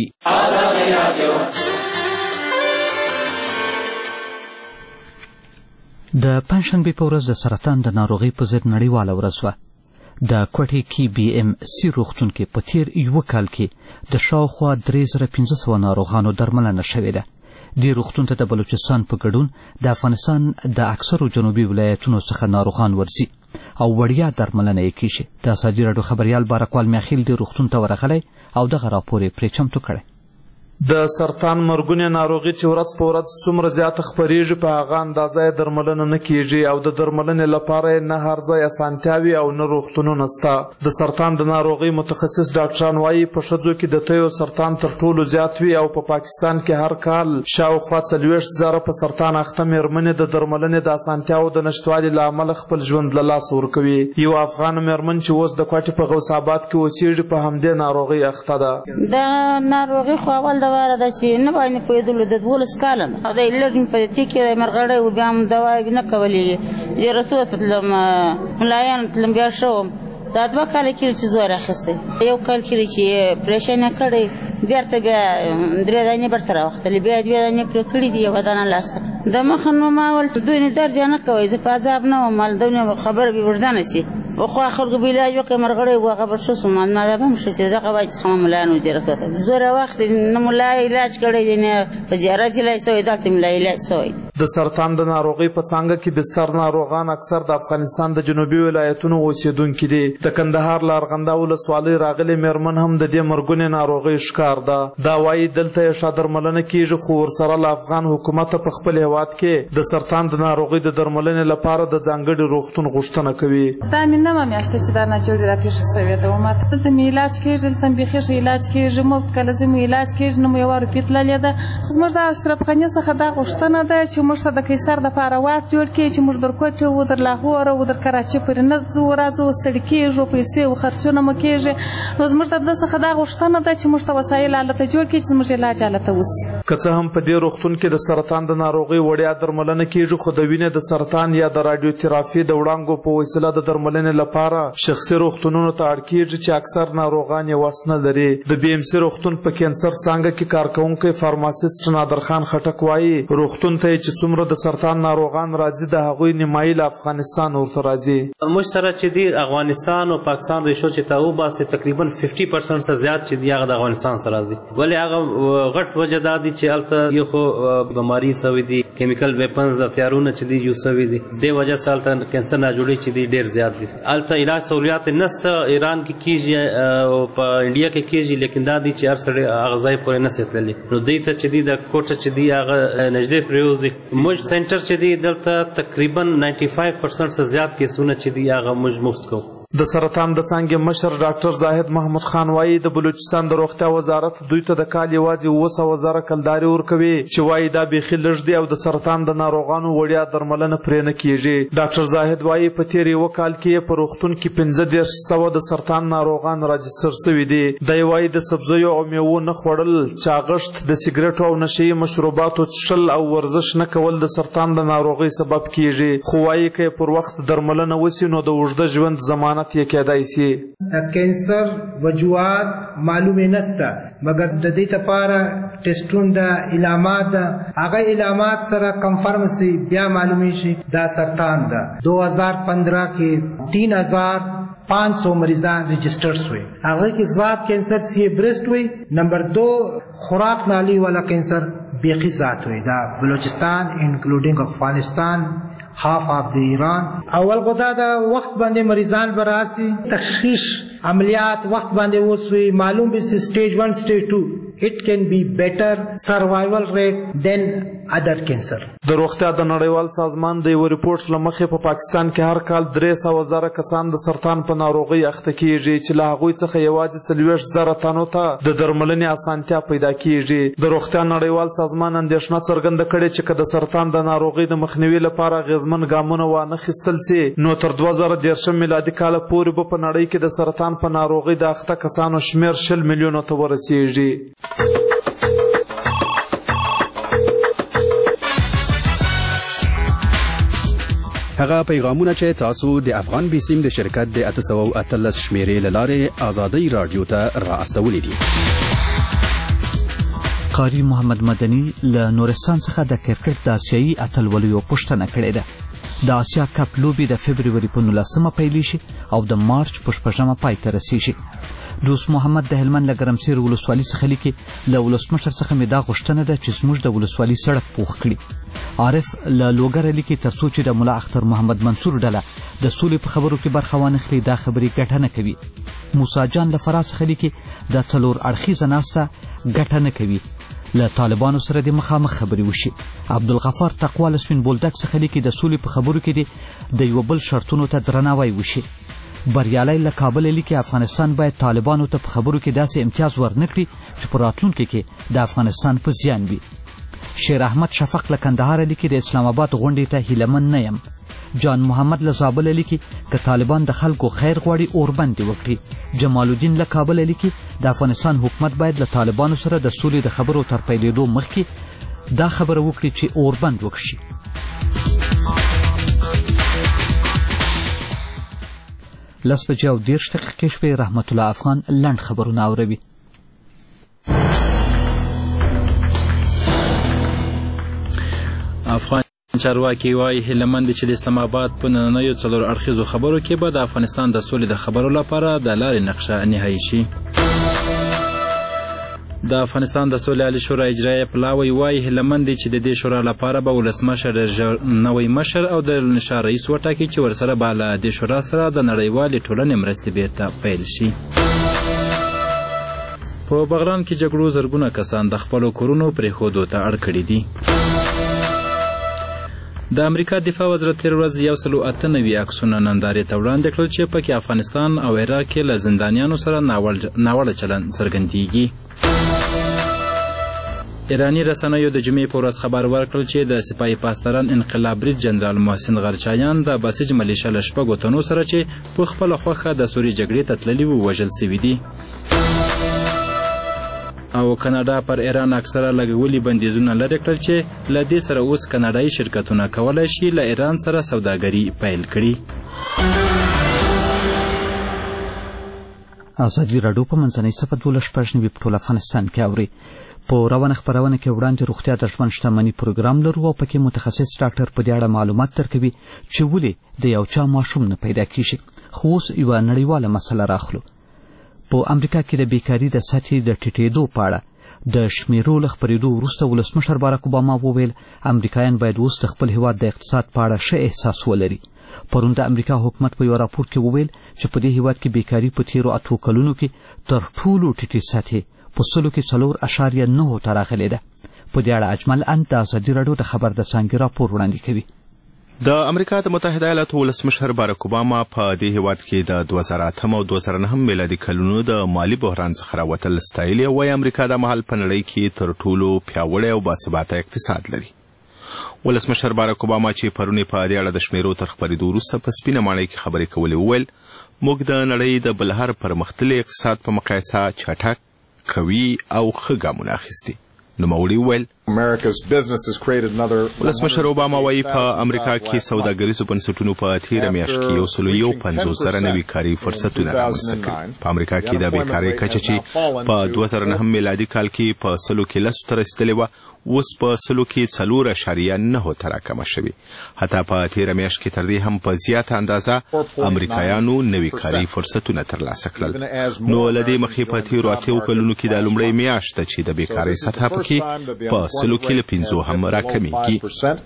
Speaker 1: د پنجشنبې په ورځ د سرطان د ناروغۍ په ضد نړیواله ورځ وه. د کوټې کې بي ام سي روغتون کې په تیر یوه کال کې د شاوخوا درې زره پنځه سوه ناروغانو درملنه شوې ده. دې روغتون ته د بلوچستان په ګډون د افغانستان د اکثرو جنوبي ولایتونو څخه ناروغان ورځي او وړیا درملنه یې کیږي. د ازادي راډیو خبریال بارکوال میاخیل دې روغتون ته ورغلی او دغه راپور یې پرې چمتو کړی.
Speaker 15: د سرطان مرګونې ناروغي چې ورځ په ورځ څومره زیاته خپریږي په هغه اندازه یې درملنه نه کیږي او د درملنې لپاره یې نه هر ځای اسانتیاوي او نه روغتونونه شته. د سرطان د ناروغۍ متخصص ډاکټران وایي په ښځو کې د تیو سرطان تر ټولو زیات وي او په پا پاکستان کې هر کال شاوخوا څلوېښت زره په سرطان اخته مېرمنې د درملنې د اسانتیاوو د نشتوالي له امله خپل ژوند له لاسه ورکوي. یو افغان مېرمن چې اوس د کوټې په غوث آباد کې اوسېږي په همدې ناروغۍ اخته ده.
Speaker 16: د ناروغي خو اول د واره ده چې نه باندې پوهېدلو د دولس کاله نه او د لرګین په دې کې د مرغړی و بیا هم دوا نه کولې زه رسول ته تلم ملایانو تلم بیا ښه وم. دا دوه کاله کېږي چې زور اخیستی یو کال کېږي چې اپریشن یې کړی بېرته بیا درې دانې بېرته راوختلې بیا دوې دانې پرې کړي دي یوه دانه لاسته د مخه نو ما ول دوی نه درد یې نه کوئ زه په عذاب نه وم هل دوی خبره بې وجدانه سي پخوا خلکو به علاج وکړي مرغړی و هغه به ښه سو ما دا به هم ښه سي دغه باید څخه ملایان وزیارت ته زور یې واخلې نه ملا علاج کړی دی نه په زیارت علاج سوی دلته ملا علاج سوی.
Speaker 15: د سرطان د ناروغۍ په څانګه کې بستر ناروغان اکثر د افغانستان د جنوبي ولایتونو اوسېدونکي دي. د کندهار له ارغنده ولسوالۍ راغلې مېرمن هم د دې مرګونې ناروغۍ ښکار ده. دا وایي دلته یې ښه درملنه کېږي خو ورسره له افغان حکومته په خپل هېواد کې د سرطان د ناروغۍ د درملنې لپاره د ځانګړي روغتون غوښتنه کوي.
Speaker 7: دا مې نه وه میاشته چې دا ناجوړې راپېښه سوې ده وما دلته مې علاج کېږي دلته مې بیخي ښه علاج کېږي مفت که لازم علاج کېږي نه مو یوه روپۍ تللې ده. خو زموږ د اشرف غني څخه دا غوښتنه ده چې موږ ته د قیصر دپاره واټ جوړ کړي چې موږ در کوټې و در لاهور و در کراچۍ پورې نه ځو راځو ستړي کېږو پیسې و خرچونه مو کېږي نو زموږ ته د څخه دا غوښتنه ده چې موږ ته وسایل هلته جوړ کړي چې زموږ علاج هلته وسي.
Speaker 15: که څه هم په دې روغتون کې د سرطان د ناروغۍ وړیا درملنه کېږي خو د وینې د سرطان یا د راډیوتراپي د وړانګو په وسیله د درملنې لپاره شخصي روغتونونو ته اړ کېږي چې اکثر ناروغان یې وس نه لري. د بي ام سي روغتون په کینسر څانګه کې کارکوونکی فارماسیسټ نادرخان خټک وایي روغتون ته چې څومره د سرطان ناروغان راځي د هغوی نیمایي له افغانستان ورته راځي.
Speaker 17: موږ سره چې دی افغانستان او پاکستان ریشو چې ته وباسي تقریبا پنځه پرسنټ څخه زیات چې دی هغه د افغانستان سره راځي. ولې هغه غټ وجه دا دی چې هلته یو خو بیماري سوي دي کیمیکل ویپنز هتیارونه چې دی یو سوي دي دې وجه سره هلته کینسر ناجوړي چې دی ډېر زیات دي. هلته علاج سہولیات نشته ایران کې کېږي او په انډیا کې کېږي لیکن دا دی چې هر سړی هغه ځای پورې نشي تللی نو دوی ته چې دی د کوټه چې دی هغه نږدې پرېوځي. موږ سنټر چې دی دلته تقریبا ninety five percent څخه زیات کیسونه چې دی هغه موږ مفت کوو.
Speaker 15: د سرطان د څانګې مشر ډاکټر زاهد محمود خان وایي د بلوچستان د روغتیا وزارت دوی ته د کال یوازې اوه سوه زره کلدارې ورکوي چې وایي دا بیخي لږ دی او د سرطان د ناروغانو وړیا درملنه پرې نه کېږي. ډاکټر زاهد وایي په تېر یوه کال کې په روغتون کې پنځه دېرش سوه د سرطان ناروغان راجستر سوي دي. دی وایي د سبزیو او میوو نه خوړل چاغښت د سګرټو او نشهیي مشروباتو څښل او ورزش نه کول د سرطان د ناروغۍ سبب کېږي خو وایي که پر وخت درملنه وسي نو د اوږده ژوند ضمانت یې کېدای سي.
Speaker 18: کینسر وجوهات معلومې نسته مګر د دې لپاره ټیسټونه د علامات هغه علامات سره کنفرم سي بیا معلومیږي دا سرطان ده. دو ہزار پندرہ کې تین ہزار پانچ سو مریضان رجسٹرز ہوئے هغه کې ذات کینسر سی برسٹ ہوئی نمبر دو خوراک نالی والا کینسر بیخی ذات ہوئی دا بلوچستان انکلوڈنگ افغانستان half of the Iran. اول خدا دا وقت باندې مریضان براسي تشخیص عملیات وقت باندې وسوي معلوم به سټیج ون سټیج ټو it can be better survival rate than other cancer.
Speaker 15: د روغتیا د نړیوال سازمان د یو ریپورت له مخې په پاکستان کې هر کال درې سوه زره کسان د سرطان په ناروغۍ اخته کېږي چې له هغوی څخه یوازې څلوېښت زره تنو ته د درملنې اسانتیا پیدا کېږي. د روغتیا نړیوال سازمان اندېښنه څرګنده کړې چې که د سرطان د ناروغۍ د مخنیوي لپاره اغېزمن ګامونه وانخیستل سي نو تر دوه زره دېرشم میلادي کاله پورې به په نړۍ کې د سرطان په ناروغۍ د اخته کسانو شمېر شل میلیونو ته ورسیږي.
Speaker 19: هغه پیغامونه چې تاسو د افغان بیسیم د شرکت د اته سوه اتلس شمیرې له لارې ازادۍ راډیو ته را استولي دي.
Speaker 1: قاری محمد مدني له نورستان څخه د کرکټ د آسیایي اتلولیو پوښتنه کړې ده. د آسیا کپ لوبې د فبروري په نولسمه پیلیږي او د مارچ په شپږمه پای ته رسیږي. دوست محمد د هلمند له ګرمسیر ولسوالۍ څخه لیکي له ولسمشر څخه مې دا غوښتنه ده چې زموږ د ولسوالۍ سړک پوخ کړي. عارف له لوګره لیکي تر څو چې د ملا اختر محمد منصور ډله د سولې په خبرو کې برخه وانخلي دا خبرې ګټه نه کوي. موسی جان له فراه څخه لیکي دا څلور اړخیزه ناسته ګټه نه کوي له طالبانو سره د مخامخ خبرې وشي. عبدالغفار تقوا له سپین بولدک څخه لیکي د سولې په خبرو کې د یو بل شرطونو ته درناوی وشي. بریالی له کابل لیکي افغانستان باید طالبانو ته په خبرو کې داسې امتیاز ورنکړي چې په راتلونکي کې د افغانستان په زیان وي. شیر احمد شفق له کندهار لیکي د اسلام آباد غونډې ته هیلهمن نه یم. جان محمد له زابل لیکي که طالبان د خلکو خیر غواړي اوربند وکړي. جمال الدین له کابل لیکي د افغانستان حکومت باید له طالبانو سره د سولې د خبرو تر پیلېدو مخکې دا خبره وکړي چې اوربند وکړي. لس بجې او دېرش دقیقې شوې. رحمت الله افغان لنډ خبرونه اوروي.
Speaker 2: افغان چارواکي وایي هیله مند چې د اسلام آباد په نننیو څلور اړخیزو خبرو کې به د افغانستان د سولې د خبرو لپاره د لارې نقشه نهایي شي. د افغانستان د سولې عالي شورا اجرایه پلاوی وایي هیله مند چې د دې شورا لپاره به ولسمشر نوی مشر او د نشا رئیس وټاکي چې ورسره به له دې شورا سره د نړیوالې ټولنې مرستې بیرته پیل شي. په بغلان کې جګړو زرګونه کسان د خپلو کورونو پرېښودو ته اړ کړي دي. د امریکا دفاع وزارت تېره ورځ یو سل او اته نوي عکسونه نندارې ته وړاندې کړل چې پکې افغانستان او عراق کې له زندانیانو سره ناوړه چلند څرګندېږي. ایراني رسنیو د جمعې په ورځ خبر ورکړل چې د سپاهي پاسداران انقلاب بریج جنرال محسن غرچایان د بسیج ملیشه له شپږو تنو سره چې په خپله خوښه د سوریې جګړې ته تللي وو وژل سوي دي. او کاناډا پر ایران اکثره لګولي بندیزونه لرې کړل چې له دې سره اوس کاناډایي شرکتونه کولی شي له ایران سره سوداګري پیل کړي.
Speaker 1: ازادي راډیو په منځنۍ صفحه دولس شپږ نوي په ټول افغانستان کې اوري. په روانه خپرونه کې وړاندې روغتیا د ژوند شتمني پروګرام لرو او پکې متخصص ډاکټر په دې اړه معلومات درکوي چې ولې د یو چا ماشوم نه پیدا کیږي. خو اوس یوه نړیواله مسله راخلو. په امریکا کې د بیکاري د سطحې د ټیټېدو په اړه د شمیرو له خپرېدو وروسته ولسمشر باراک اوباما وویل امریکایان باید اوس د خپل هیواد د اقتصاد په اړه ښه احساس ولري. پرون د امریکا حکومت په یو راپور کې وویل چې په دې هیواد کې بیکاري په تیرو اتو کلونو کې تر ټولو ټیټې سطحې په سلو کې څلور اعشاریه نهو ته راغلې ده. په دې اړه اجمل اند د ازادي راډیو د خبر د څانګې راپور وړاندې کوي.
Speaker 9: د امریکا د متحده ایالاتو ولسمشر باراک اوباما په دې هیواد کې د دوه زره اتم او دوه زره نهم میلادي کلونو د مالي بحران څخه راوتل ستایلي او امریکا د مهال په نړۍ کې تر ټولو پیاوړی او باثباته اقتصاد لري. ولسمشر باراک اوباما چې پرونی په دې اړه د شمیرو تر خپرېدو وروسته په سپینه ماڼۍ کې خبرې کولې وویل موږ د نړۍ د بل هر پرمختللي اقتصاد په مقایسه چټک قوي او ښه ګامونه اخیستي. نوموړي وویل ولسمشر اوباما وایي په امریکا کې سوداګریزو بنسټونو په تېره میاشت کې یو سلو یو پنځوس زره نوي کاري فرصتونه رامنځته کړي. په امریکا کې د بیکارۍ کچه چې په دوه زره نهم میلادي کال کې په سلو کې لسو ته رسېدلې وه اوس په سلو کې څلور اعشاریه نهو ته راکمه شوې. حتی په تېره میاشت کې تر دې هم په زیاته اندازه امریکایانو نوي کاري فرصتونه ترلاسه کړل. نو له دې مخې په تېرو اتیو کلونو کې دا لومړۍ میاشت ده چې د بیکارۍ سطحه پکې په سلو کې له پنځو هم راکمیږي.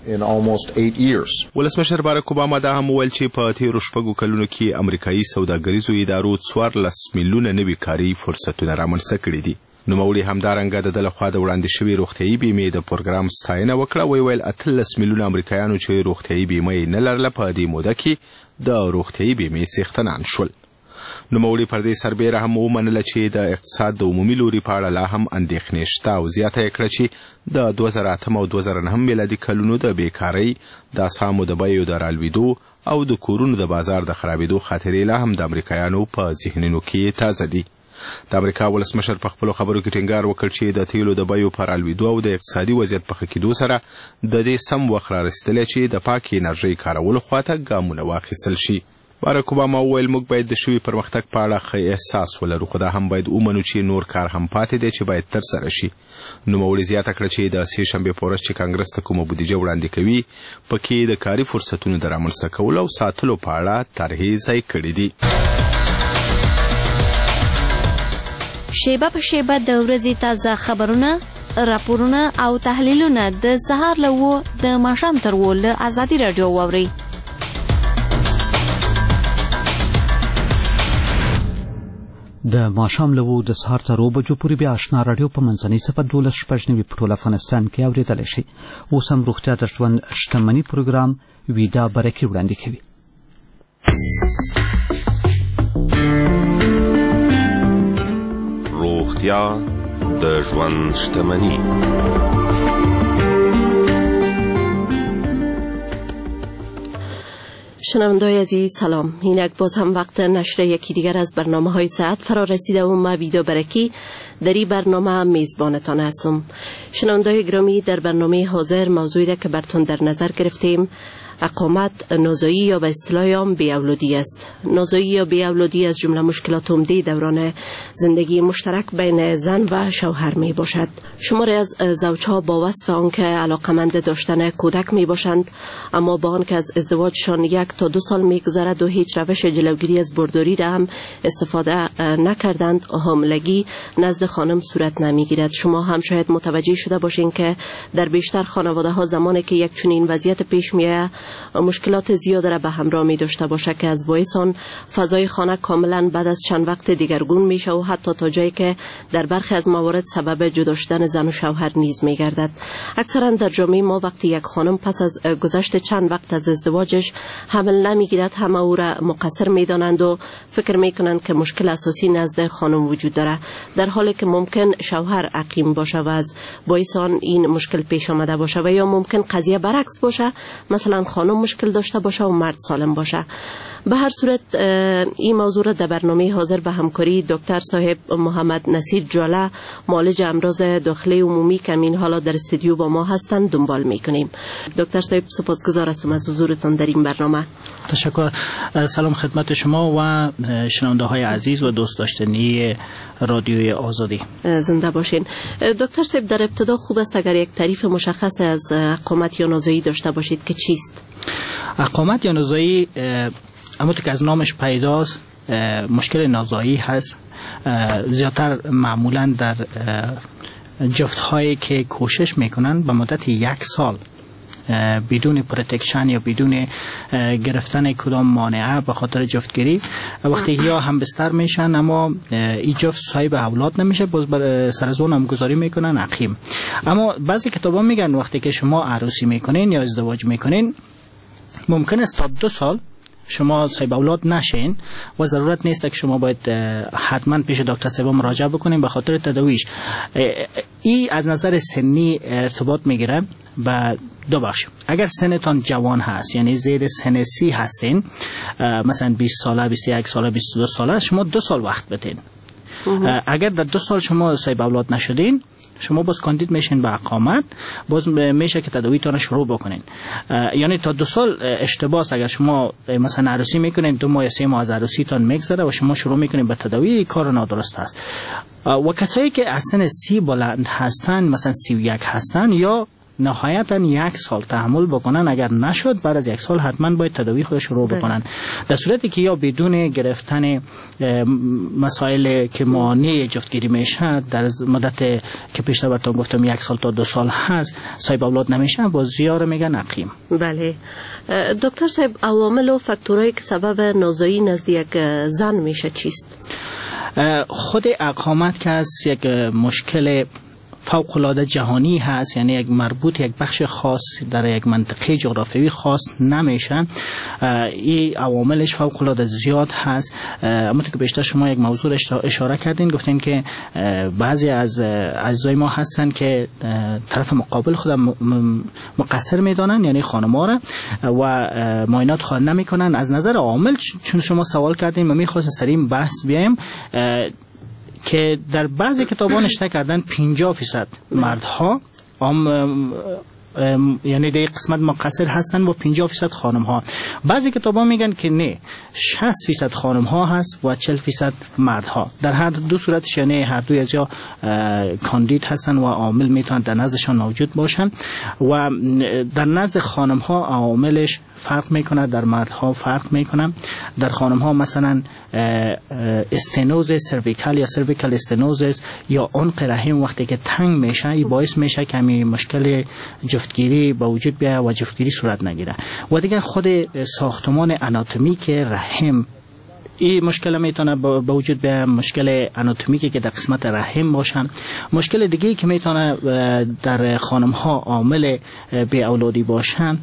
Speaker 9: ولسمشر باراک اوباما دا هم وویل چې په تېرو شپږو کلونو کې امریکایي سوداګریزو ادارو څوارلس میلیونه نوي کاري فرصتونه رامنځته کړي دي. نوموړي همدارنګه د ده لخوا د وړاندې شوي روغتیایي بیمې د پروګرام ستاینه وکړه. ویې ویل اتلس میلیونه امریکایانو چې روغتیایي بیمه یې نه لرله په دې موده کې د روغتیایي بیمې څښتنان شول. نوموړي پر دې سربیره هم ومنله چې د اقتصاد د عمومي لوري په اړه لا هم اندېښنې شته او زیاته یې کړه چې د دوه زره اتم او دوه زره نهم میلادي کلونو د بیکارۍ د اسهامو د بیو د رالوېدو او د کورونو د بازار د خرابېدو خاطرې لا هم د امریکایانو په ذهنونو کې تازه دي. د امریکا ولسمشر په خپلو خبرو کې ټینګار وکړ چې د تیلو د بیو په رالوېدو او د اقتصادي وضعیت په ښه کېدو سره د دې سم وخت رارسېدلی چې د پاکې انرژۍ کارولو خواته ګامونه واخیستل شي. باراک اوباما وویل موږ باید د شوي پرمختګ په اړه ښه احساس ولرو خو دا هم باید ومنو چې نور کار هم پاتې دی چې باید ترسره شي. نوموړي زیاته کړه چې د سې شنبې په ورځ چې کانګرس ته کومه بودیجه وړاندې کوي پکې د کاري فرصتونو د رامنځته کولو او ساتلو په اړه طرحې ځای کړي دي.
Speaker 20: شیبه په شیبه د ورځې تازه خبرونه، راپورونه او تحلیلونه د سهار له اوو د ماښام تر اوو له ازادي راډیو واورئ.
Speaker 1: د ماښام له اوو د سهار تر اوو بجو پورې بیا اشنا راډیو په منځنۍ څپه دولس شپږ نوي په ټول افغانستان کې اورېدلی شئ. اوس هم روغتیا د ژوند شتمني پروګرام ویدا برکي وړاندې کوي.
Speaker 21: روغتیا د ژوند شتمني.
Speaker 22: شنونده‌های عزیز سلام. اینک باز هم وقت نشر یکی دیگر از برنامه های ساعت فرا رسیده و من ویدا برکی در این برنامه میزبانتان هستم. شنونده‌های گرامی، در برنامه حاضر موضوعی را که براتون در نظر گرفتیم اقامت نازایی یا به اصطلاح عام بی‌اولادی است. نازایی یا بی‌اولادی از جمله مشکلات عمده دوران زندگی مشترک بین زن و شوهر می باشد. شماری از زوجها با وصف آنکه علاقمند داشتن کودک می باشند، اما با آنکه از ازدواجشان یک تا دو سال می گذرد و هیچ روش جلوگیری از برداری را هم استفاده نکردند، حاملگی نزد خانم صورت نمی گیرد. شما هم شاید متوجه شده باشین که در بیشتر خانواده ها زمانی که یک چنین وضعیت پیش می آید مشکلات زیاد را به همراه می داشته باشه که از باعث آن فضای خانه کاملا بعد از چند وقت دیگرگون میشه و حتی تا جایی که در برخی از موارد سبب جدا شدن زن و شوهر نیز می گردد. اکثرا در جامعه ما وقتی یک خانم پس از گذشت چند وقت از ازدواجش حمل نمی گیرد، همه او را مقصر می دانند و فکر می کنند که مشکل اساسی نزد خانم وجود داره، در حالی که ممکن شوهر عقیم باشه و از باعث آن این مشکل پیش آمده باشه، و یا ممکن قضیه برعکس باشه، مثلا خانم مشکل داشته باشه و مرد سالم باشه. به هر صورت این موضوع را در برنامه حاضر به همکاری دکتر صاحب محمد نصیر جاله، معالج امراض داخلی عمومی که این حالا در استودیو با ما هستند دنبال میکنیم. دکتر صاحب سپاسگزار هستم از حضورتان در این برنامه.
Speaker 23: تشکر. سلام خدمت شما و شنونده های عزیز و دوست داشتنی رادیوی آزادی.
Speaker 22: زنده باشین. دکتر صاحب در ابتدا خوب است اگر یک تعریف مشخص از اقامت یا نازایی داشته باشید که چیست؟
Speaker 23: اقامت یا نازایی همونطور که از نامش پیداست مشکل نازایی هست. زیادتر معمولا در جفت هایی که کوشش میکنن به مدت یک سال بدون پروتکشن یا بدون گرفتن کدام مانعه به خاطر جفتگیری وقتی یا هم بستر میشن اما این جفت صاحب اولاد نمیشه، باز سر از اون هم گذاری میکنن عقیم. اما بعضی کتابا میگن وقتی که شما عروسی میکنین یا ازدواج میکنین ممکن است تا دو سال شما صاحب اولاد نشین و ضرورت نیست که شما باید حتما پیش دکتر صاحب مراجعه بکنین به خاطر تداویش. این از نظر سنی ارتباط میگیره به دو بخش. اگر سنتان جوان هست یعنی زیر سن سی هستین، مثلا بیست ساله، بیست و یک ساله، بیست و دو ساله، شما دو سال وقت بدین. اگر در دو سال شما صاحب اولاد نشدین شما باز کاندید میشین به اقامت، باز میشه که تداویتان شروع بکنین. یعنی تا دو سال اشتباه اگر شما مثلا عروسی میکنین دو ماه یا سه ماه از عروسیتان میگذره و شما شروع میکنین به تداوی، کار نادرست است. و کسایی که از سن سی بلند هستن، مثلا سی و یک هستن، یا نهایتا یک سال تحمل بکنن، اگر نشد بعد از یک سال حتما باید تداوی خود شروع بکنن. در صورتی که یا بدون گرفتن مسائل که مانع جفتگیری میشه در مدت که پیشتر براتون گفتم یک سال تا دو سال هست صاحب اولاد نمیشه، باز زیاره میگن عقیم.
Speaker 22: بله دکتر صاحب، عوامل و فاکتورایی که سبب نازایی نزد یک زن میشه چیست؟
Speaker 23: خود اقامت که از یک مشکل فوق العاده جهانی هست، یعنی یک مربوط یک بخش خاص در یک منطقه جغرافیایی خاص نمیشه. این عواملش فوق العاده زیاد هست. اما که بیشتر شما یک موضوع اشاره کردین، گفتین که بعضی از اعضای ما هستن که طرف مقابل خود مقصر میدانن، یعنی خانم‌ها را، و معاینات خانه نمیکنن. از نظر عامل چون شما سوال کردین و میخواستم سریع بحث بیایم که در بعضی کتابان نشته کردن پنجاه فیصد مردها یعنی در قسمت مقصر هستن و پنجاه فیصد خانم ها. بعضی کتابا میگن که نه، شصت فیصد خانم ها هست و چهل فیصد مرد ها. در هر دو صورتش یعنی هر دوی از یا کاندید هستن و عامل میتونن در نزدشان موجود باشن و در نزد خانم ها عاملش فرق میکنه، در مرد ها فرق میکنه. در خانم ها مثلا استنوز سرویکال یا سرویکال استنوزس یا عنق رحم وقتی که تنگ میشه این باعث میشه که همین مشکل جفتگیری با وجود بیاید و جفتگیری صورت نگیره. و دیگه خود ساختمان آناتومیک رحم این مشکل میتونه به وجود بیاید، مشکل آناتومیکی که در قسمت رحم باشن. مشکل دیگه که میتونه در خانم ها عامل بی اولادی باشن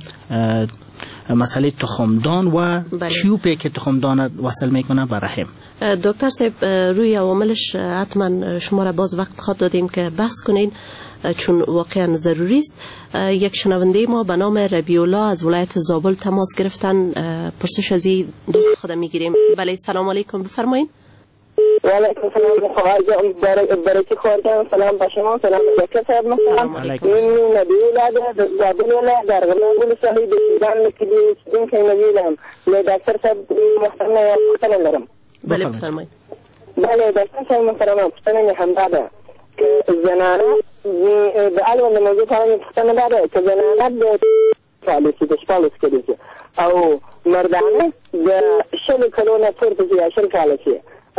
Speaker 23: مسئله تخمدان و تیوبی که تخمدان وصل میکنه به رحم.
Speaker 22: دکتر صاحب روی عواملش حتما شما را باز وقت خواهد دادیم که بحث کنین چون واقعا ضروری است. یک شنونده ما به نام ربیع الله از ولایت زابل تماس گرفتن، پرسش از این دوست خود میگیریم. بله سلام علیکم، بفرمایید.
Speaker 3: و علیکم سلام خواهر برکی خواهر سلام به شما، سلام به دکتر صاحب.
Speaker 22: سلام علیکم.
Speaker 3: این نبی الله زابل الله در غلام صاحب سودان که دین که نبی الله له دکتر صاحب محترم محترم لرم.
Speaker 22: بله بفرمایید.
Speaker 3: بله دکتر صاحب محترم محترم همداده که زنانه به علاوه موضوع فرمی پختن داره که زنانه به پالیسی به پالیس کلیسی او مردانه به شل کلونه پورتسی یا شل کالسی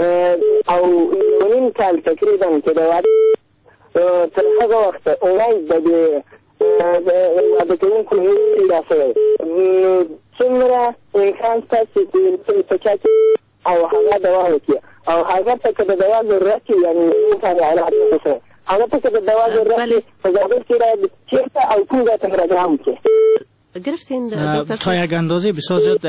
Speaker 3: او نیم کال تقریبا که دواد تر هغه وخت اونای به د کوم کومې راسه څومره امکان ستاسو چې او هغه دوا وکړي او هغه ته که د دوا ضرورت وي یعنې ممکن علاج وکړي هغه ته که د دوا ضرورت وي په ضرورت کې باید چېرته او کوم ځای ته مراجعه وکړي.
Speaker 22: گرفتین
Speaker 23: تا یک اندازه بسیار زیاد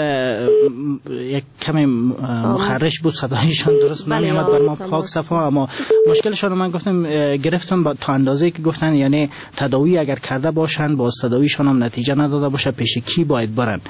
Speaker 23: یک کمی مخرش بود، صدایشان درست نمی‌آمد بر ما پاک صفا، اما مشکلشان من گفتم گرفتم تا اندازه که گفتن یعنی تداوی اگر کرده باشن باز تداویشان هم نتیجه نداده باشه پیش کی باید برن.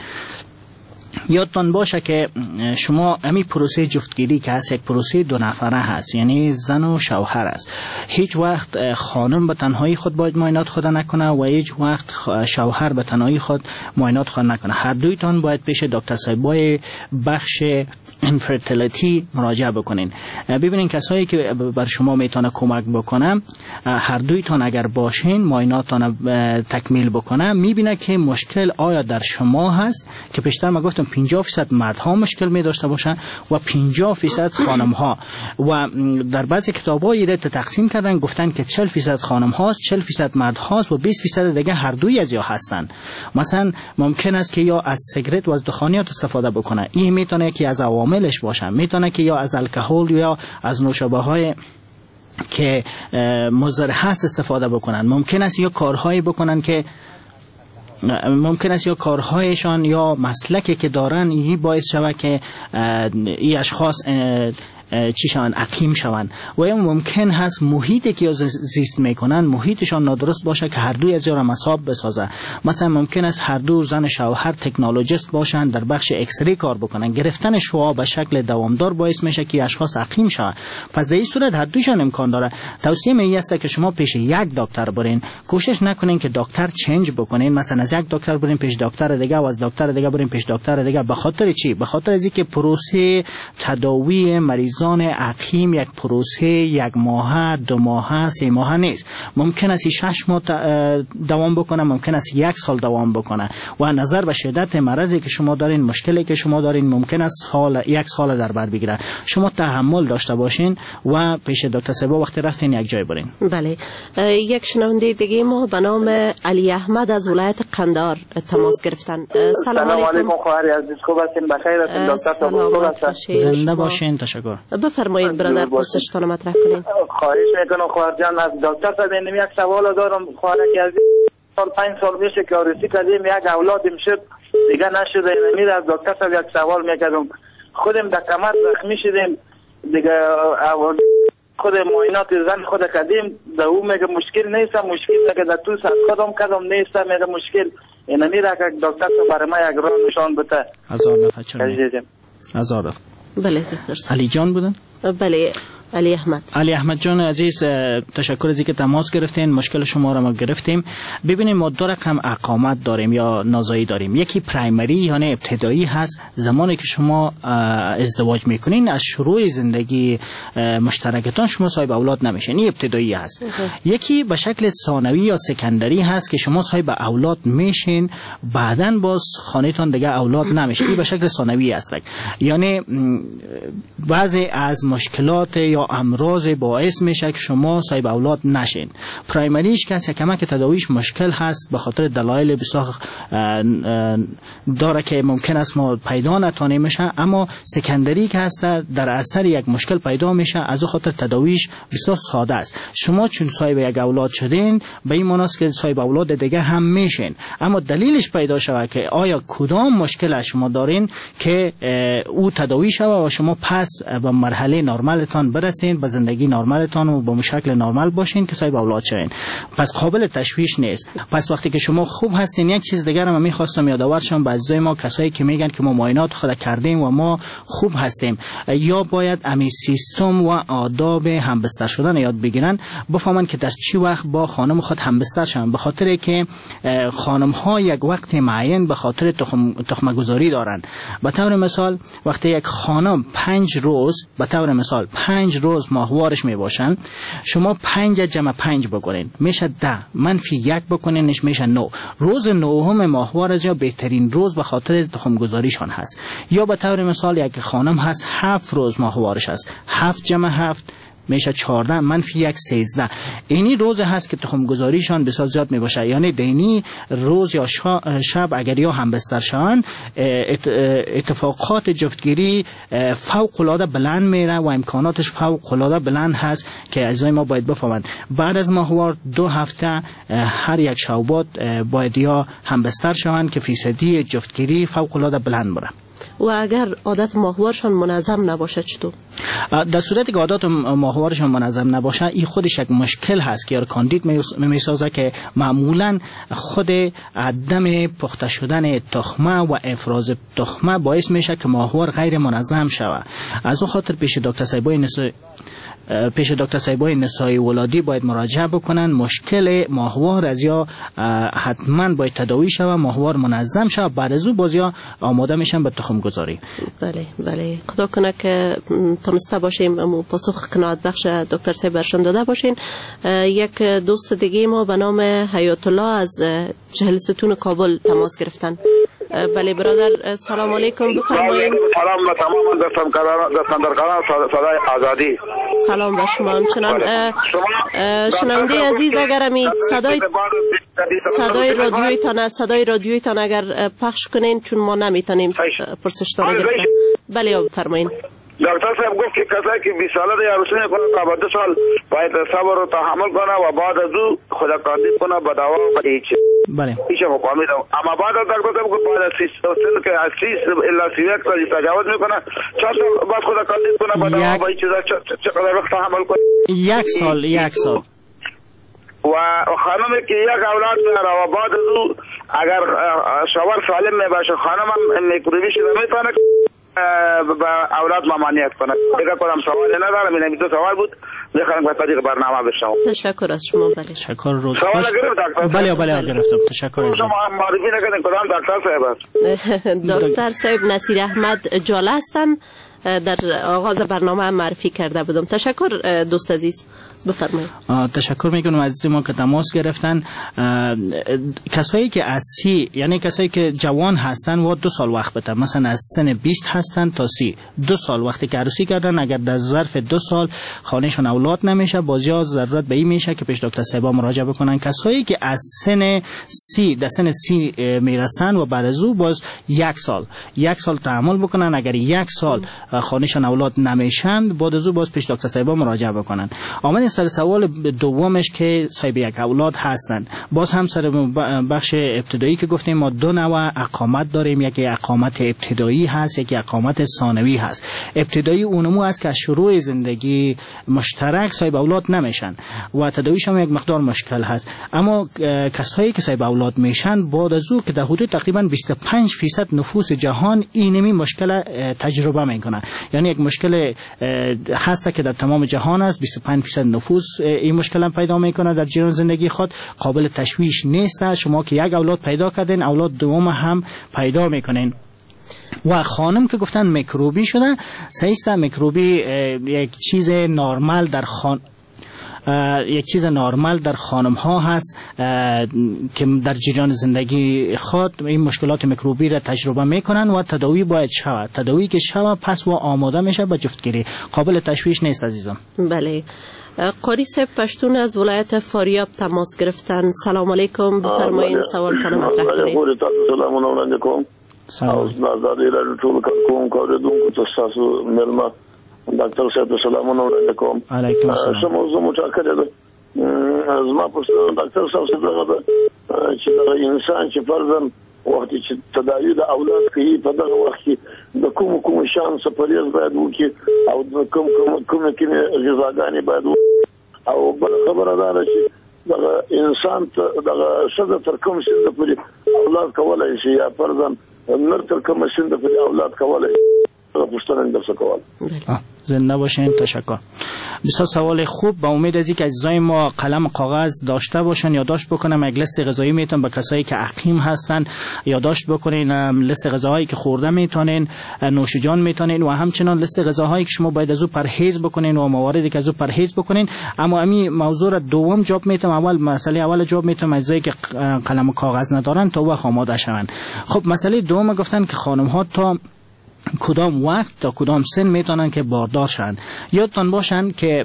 Speaker 23: یادتان باشه که شما همین پروسه جفتگیری که هست یک پروسه دو نفره هست، یعنی زن و شوهر است. هیچ وقت خانم به تنهایی خود باید معاینات خود نکنه و هیچ وقت شوهر به تنهایی خود معاینات خود نکنه. هر دویتان باید پیش دکتر صاحبای بخش انفرتیلیتی مراجعه بکنین. ببینین کسایی که بر شما میتونه کمک بکنه هر دویتان اگر باشین معایناتتان تکمیل بکنه میبینه که مشکل آیا در شما هست که پیشتر ما گفتم پنجاه درصد مردها مشکل می داشته باشن و پنجاه درصد خانم ها و در بعضی کتاب‌ها ایره تقسیم کردن گفتن که چهل درصد خانم هاست، چهل درصد مرد هاست و بیست درصد دیگه هر دوی از یا هستن. مثلا ممکن است که یا از سیگرت و از دخانیات استفاده بکنه، این میتونه که از عواملش باشه، میتونه که یا از الکل یا از نوشابه های که مضر هست استفاده بکنن، ممکن است یا کارهایی بکنن که ممکن است یا کارهایشان یا مسلکی که دارن این باعث شود که این اشخاص چی شوند عقیم شوند و یا ممکن هست محیطی که زیست میکنن محیطشان نادرست باشه که هر دوی از جا را مصاب بسازه. مثلا ممکن است هر دو زن شوهر تکنولوژیست باشن در بخش اکسری کار بکنن، گرفتن شعاع به شکل دوامدار باعث میشه که اشخاص عقیم شوند. پس در این صورت هر دویشان امکان داره. توصیه می است که شما پیش یک دکتر برین، کوشش نکنین که دکتر چنج بکنین، مثلا از یک دکتر برین پیش دکتر دیگه و از دکتر دیگه برین پیش دکتر دیگه. به خاطر چی؟ به خاطر از اینکه پروسه تداوی مریض زان عقیم یک پروسه یک ماه، دو ماه، سه ماه نیست. ممکن است شش ماه دوام بکنه، ممکن است یک سال دوام بکنه و نظر به شدت مرضی که شما دارین، مشکلی که شما دارین ممکن است سال یک سال در بر بگیره. شما تحمل داشته باشین و پیش دکتر صاحب وقتی رفتین یک جای برین.
Speaker 22: بله. یک شنونده دیگه ما به نام علی احمد از ولایت قندهار تماس گرفتن. سلام علیکم.
Speaker 3: خواهر عزیز، خوب هستین؟ بخیر هستین؟ دکتر صاحب
Speaker 23: زنده باشین. تشکر.
Speaker 22: بفرمایید برادر، پرسشتان مطرح کنین.
Speaker 3: خواهش میکنم خواهر جان از دکتر صاحب اینم یک سوال دارم. خواهر که از سال پنج سال میشه که آرسی کردیم، یک اولادیم شد دیگه نشده. امید از دکتر صاحب یک سوال میکردم. خودم در کمر زخمی شدیم دیگه، خود معاینات زن خود کردیم در او میگه مشکل نیست، مشکل میگه در تو سر خودم کردم نیست، میگه مشکل این میره که دکتر صاحب برای ما یک راه نشان بده.
Speaker 23: هزار نفر چرا هزار نفر.
Speaker 22: بله دکتر صاحب.
Speaker 23: علی جان بودن؟
Speaker 22: بله علی احمد.
Speaker 23: علی احمد جان عزیز، تشکر از اینکه تماس گرفتین، مشکل شما را ما گرفتیم. ببینیم ما دو رقم اقامت داریم یا نازایی داریم. یکی پرایمری یعنی ابتدایی هست، زمانی که شما ازدواج میکنین از شروع زندگی مشترکتان شما صاحب اولاد نمیشین، این ابتدایی هست. یکی به شکل ثانوی یا سکندری هست که شما صاحب اولاد میشین بعداً باز خانه‌تان دیگه اولاد نمیشه، این به شکل ثانوی هست. یعنی بعضی از مشکلات یا یا امراض باعث میشه که شما صاحب اولاد نشین. پرایمریش که کمک تداویش مشکل هست به خاطر دلایل بسیار داره که ممکن است ما پیدا نتونیم میشه، اما سکندری که هست در اثر یک مشکل پیدا میشه، از او خاطر تداویش بسیار ساده است. شما چون صاحب یک اولاد شدین به این معنی است که صاحب اولاد دیگه هم میشین، اما دلیلش پیدا شود که آیا کدام مشکل شما دارین که او تداوی شود و شما پس به مرحله نرمالتان برسین، به زندگی نرمالتان و به شکل نرمال باشین که صاحب اولاد شوین. پس قابل تشویش نیست. پس وقتی که شما خوب هستین، یک چیز دیگه هم میخواستم یادآور شم به عزیزای ما کسایی که میگن که ما معاینات خود کردیم و ما خوب هستیم، یا باید امی سیستم و آداب همبستر شدن یاد بگیرن، بفهمن که در چی وقت با خانم خود همبستر شون، به خاطر که خانم ها یک وقت معین به خاطر تخم تخم گذاری دارن. به طور مثال وقتی یک خانم پنج روز به طور مثال پنج روز ماهوارش می باشن، شما پنج جمع پنج بکنین میشه ده، منفی یک بکنینش میشه نو. روز نهم ماهوار از یا بهترین روز به خاطر تخم گذاریشان هست. یا به طور مثال یک خانم هست هفت روز ماهوارش هست، هفت جمع هفت میشه چهارده، منفی یک سیزده. اینی روز هست که تخم گذاریشان بسیار زیاد می باشه. یعنی دینی روز یا شب اگر یا همبستر شان اتفاقات جفتگیری فوق العاده بلند میره و امکاناتش فوق العاده بلند هست که عزیزای ما باید بفهمند. بعد از ماهوار دو هفته هر یک شوبات باید یا همبستر شوند که فیصدی جفتگیری فوق العاده بلند میره.
Speaker 22: و اگر عادت ماهوارشان منظم نباشه چطور؟
Speaker 23: در صورتی که عادت ماهوارشان منظم نباشه، این خودش یک مشکل هست که کاندید میسازه که معمولا خود عدم پخته شدن تخمه و افراز تخمه باعث میشه که ماهوار غیر منظم شود. از اون خاطر پیش دکتر صاحبای نسای پیش دکتر صاحبای نسای ولادی باید مراجعه بکنن. مشکل ماهوار از یا حتما باید تداوی شود، ماهوار منظم شود، بعد از او باز یا آماده میشن به تخم گذاری.
Speaker 22: بله بله، خدا کنه که تونسته باشیم پاسخ قناعت بخش دکتر صاحب برشان داده باشین. یک دوست دیگه ما به نام حیات الله از چهل ستون کابل تماس گرفتن. بله برادر، سلام علیکم، بفرمایید.
Speaker 4: سلام به تمام دستاندرکاران صدای آزادی.
Speaker 22: سلام به شما. چنان شنونده عزیز اگر امید صدای صدای رادیویتان صدای رادیویتان اگر پخش کنین چون ما نمیتونیم پرسشتان گرفتن. بله بفرمایید.
Speaker 4: دکتر صاحب گفت که کسایی که بیست ساله دی عروسی میکنه تا بعد دو سال باید صبر و تحمل کنه و بعد از او خدا کاندید کنه به دوا و به هیچ.
Speaker 23: بله.
Speaker 4: هیچ مفهمیدم. اما بعد از دکتر صاحب گفت بعد از سی سال که از سی الا سی یک سال تجاوز میکنه چند سال بعد خدا کاندید کنه به دوا و هیچ چقدر وقت تحمل کنه؟
Speaker 23: یک سال یک سال.
Speaker 4: و خانمی که یک اولاد داره و بعد از او اگر شوهر سالم میباشه خانم هم میکروبی شده میتونه با اولاد ممانعت کنه. دیگه کدام سوالی ندارم، این دو سوال بود. میخوام به طریق برنامه بشنوم.
Speaker 22: تشکر از شما. بله
Speaker 23: تشکر رو
Speaker 4: سوال گرفت دکتر.
Speaker 23: بله بله گرفتم. تشکر از
Speaker 4: شما. معرفی نکردین کدام دکتر صاحب است؟
Speaker 22: دکتر صاحب نصیر احمد جاله هستن. در آغاز برنامه معرفی کرده بودم. تشکر دوست عزیز، بفرمایید.
Speaker 23: تشکر میکنم عزیز ما که تماس گرفتن. کسایی که از سی یعنی کسایی که جوان هستن و دو سال وقت بده، مثلا از سن بیست هستن تا سی، دو سال وقتی که عروسی کردن اگر در ظرف دو سال خانهشون اولاد نمیشه، بازی ضرورت به این میشه که پیش دکتر صاحب مراجعه بکنن. کسایی که از سن سی در سن سی میرسن و بعد از او باز یک سال یک سال تحمل بکنن، اگر یک سال خانهشون اولاد نمیشن بعد از او باز پیش دکتر صاحب مراجعه بکنن. آمد سر سوال دومش که صاحب یک اولاد هستن، باز هم سر بخش ابتدایی که گفتیم ما دو نوع اقامت داریم، یکی اقامت ابتدایی هست، یکی اقامت ثانوی هست. ابتدایی اونمو است که از شروع زندگی مشترک صاحب اولاد نمیشن و تداویش هم یک مقدار مشکل هست. اما کسایی که صاحب اولاد میشن بعد از او که در حدود تقریبا بیست و پنج درصد نفوس جهان اینمی مشکل تجربه میکنن، یعنی یک مشکل هست که در تمام جهان است. بیست و پنج درصد نفوس این مشکل هم پیدا میکنه در جریان زندگی خود، قابل تشویش نیست. شما که یک اولاد پیدا کردین اولاد دوم هم پیدا میکنین. و خانم که گفتن میکروبی شده، صحیح است، میکروبی یک چیز نرمال در خان یک چیز نرمال در خانم ها هست که در جریان زندگی خود این مشکلات میکروبی را تجربه میکنن و تداوی باید شود. تداوی که شود پس و آماده میشه به جفتگیری. قابل تشویش نیست عزیزان.
Speaker 22: بله. قاری صاحب پشتون از ولایت فاریاب تماس گرفتن. سلام علیکم، بفرمایید سوالتان مطرح کنید.
Speaker 5: سلام علیکم. اوس نازادې راډیو ټول کوم کوریدونکو ته تاسو ملما ډاکټر صاحب سلامونه وړاندې کوم.
Speaker 23: علیکم السلام.
Speaker 5: څه موضوع مټاکره ده زما په ډاکټر صاحب څخه ده چې دا انسان چې فرضاً وخت چې تداوی د اولاد کوي په دغه وخت کې د کوم کوم شانس پرېز باید وکړي او د کوم کوم کوم کې غذاګانې باید او بل خبره ده چې دغه انسان ته دغه شذ تر کوم سن پورې اولاد کولای شي یا فرضاً نر تر کوم سن پورې اولاد کولای پوښتنه درڅ کول.
Speaker 23: زنده باشین. تشکر. بسیار سوال خوب. با امید از اینکه عزیزای ما قلم کاغذ داشته باشن یادداشت بکنم یک لیست غذایی میتون به کسایی که عقیم هستن یادداشت بکنین، لیست غذاهایی که خورده میتونین، نوشیجان میتونین و همچنان لیست غذاهایی که شما باید از او پرهیز بکنین و مواردی که از او پرهیز بکنین. اما امی موضوع را دوم جواب میتونم. اول مسئله اول جواب میتونم عزیزایی که قلم و کاغذ ندارن تا وقت آماده شون. خب مسئله دوم گفتن که خانم ها تا کدام وقت تا کدام سن میتونن که باردار شن. یادتان باشن که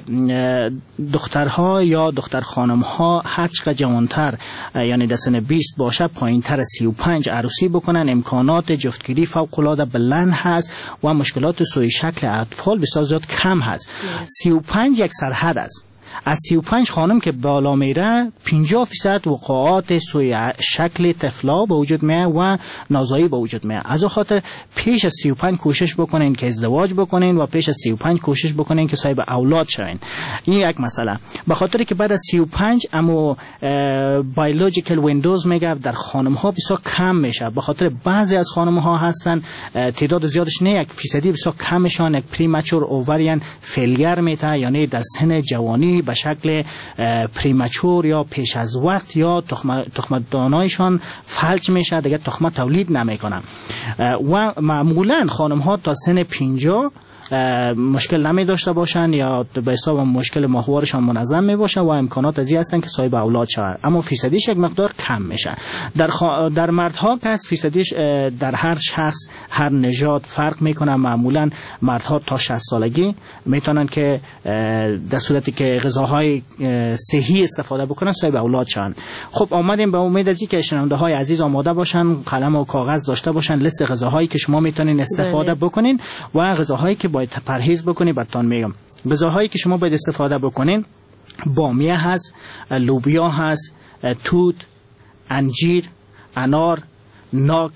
Speaker 23: دخترها یا دختر خانمها هر چقدر جوانتر یعنی در سن بیست باشه پایینتر سی و پنج عروسی بکنن. امکانات جفتگیری فوق العاده بلند هست و مشکلات سوی شکل اطفال بسیار زیاد کم هست. سی و پنج یک سرحد است. از سی و پنج خانم که بالا میره پنجاه فیصد وقوعات سوی شکل طفلا به وجود میاد و نازایی به وجود میاد. از خاطر پیش از سی و پنج کوشش بکنین که ازدواج بکنین و پیش از سی و پنج کوشش بکنین که صاحب اولاد شوین. این یک مسئله. به خاطر که بعد از سی و پنج اما بایولوژیکال ویندوز میگه در خانم ها بسیار کم میشه. به خاطر بعضی از خانم ها هستن تعداد زیادش نه یک فیصدی بسیار کمشان یک پریمچور اووریان فیلیر میته یعنی در سن جوانی به شکل پریمچور یا پیش از وقت یا تخم دانایشان فلج میشه دیگه تخم تولید نمیکنن و معمولا خانم ها تا سن پنجاه مشکل نمی داشته باشن یا به حساب مشکل ماهوارشان منظم می باشه و امکانات ازی هستن که صاحب اولاد شود. اما فیصدیش یک مقدار کم میشه. در خوا... در مردها که از فیصدیش در هر شخص هر نژاد فرق میکنه. معمولا مردها تا شصت سالگی میتونن که در صورتی که غذاهای صحی استفاده بکنن صاحب اولاد شون. خب آمدیم به امید از اینکه شنونده های عزیز آماده باشن، قلم و کاغذ داشته باشن، لیست غذاهایی که شما میتونین استفاده بکنین و غذاهایی که باید پرهیز بکنی براتون میگم. غذاهایی که شما باید استفاده بکنین بامیه هست، لوبیا هست، توت، انجیر، انار، ناک،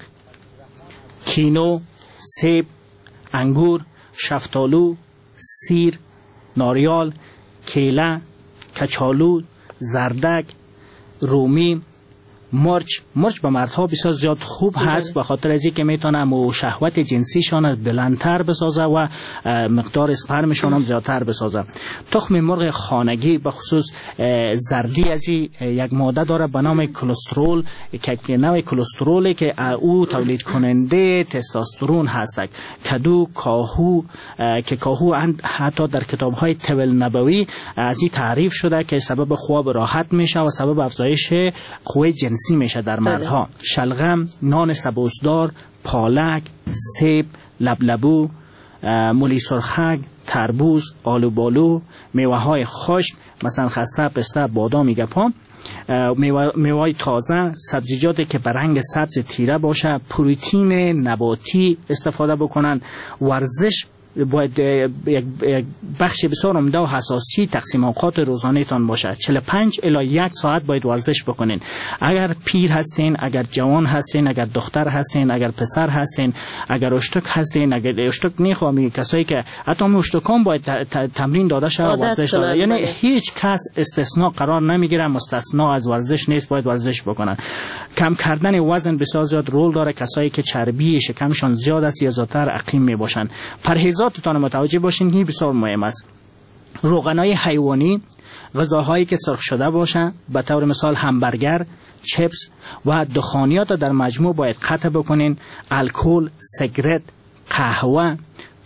Speaker 23: کینو، سیب، انگور، شفتالو، سیر، ناریال، کیله، کچالو، زردک، رومی، مرچ. مرچ به مردها بسیار زیاد خوب هست به خاطر از اینکه میتونه مو شهوت جنسیشان بلندتر بسازه و مقدار اسپرمشان هم زیادتر بسازه. تخم مرغ خانگی به خصوص زردی از یک ماده داره به نام کلسترول که نوع کلسترولی که او تولید کننده تستوسترون هست. کدو، کاهو که کاهو حتی در کتاب‌های طب نبوی از این تعریف شده که سبب خواب راحت میشه و سبب افزایش قوه جنسی میشه در مردها. شلغم، نان سبوسدار، پالک، سیب، لبلبو، مولی سرخک، تربوز، آلوبالو، میوه های خشک مثلا خسته، پسته، بادام، گپا، میوه تازه، سبزیجاتی که به رنگ سبز تیره باشه، پروتئین نباتی استفاده بکنن. ورزش باید یک بخش بسیار عمده و حساسی تقسیم اوقات روزانه تان باشه. چهل و پنج الی یک ساعت باید ورزش بکنین. اگر پیر هستین، اگر جوان هستین، اگر دختر هستین، اگر پسر هستین، اگر اشتک هستین، اگر اشتک نخوامی کسایی که حتی اشتکان باید تمرین داده شه ورزش داده. یعنی هیچ کس استثناء قرار نمیگیره، مستثنا از ورزش نیست، باید ورزش بکنن. کم کردن وزن بسیار زیاد رول داره. کسایی که چربی شکمشان زیاد است یا زیادتر عقیم می باشن. پرهیزاتتان متوجه باشین که بسیار مهم است. روغنای حیوانی، غذاهایی که سرخ شده باشه به طور مثال همبرگر، چپس و دخانیات در مجموع باید قطع بکنین. الکل، سیگرت، قهوه،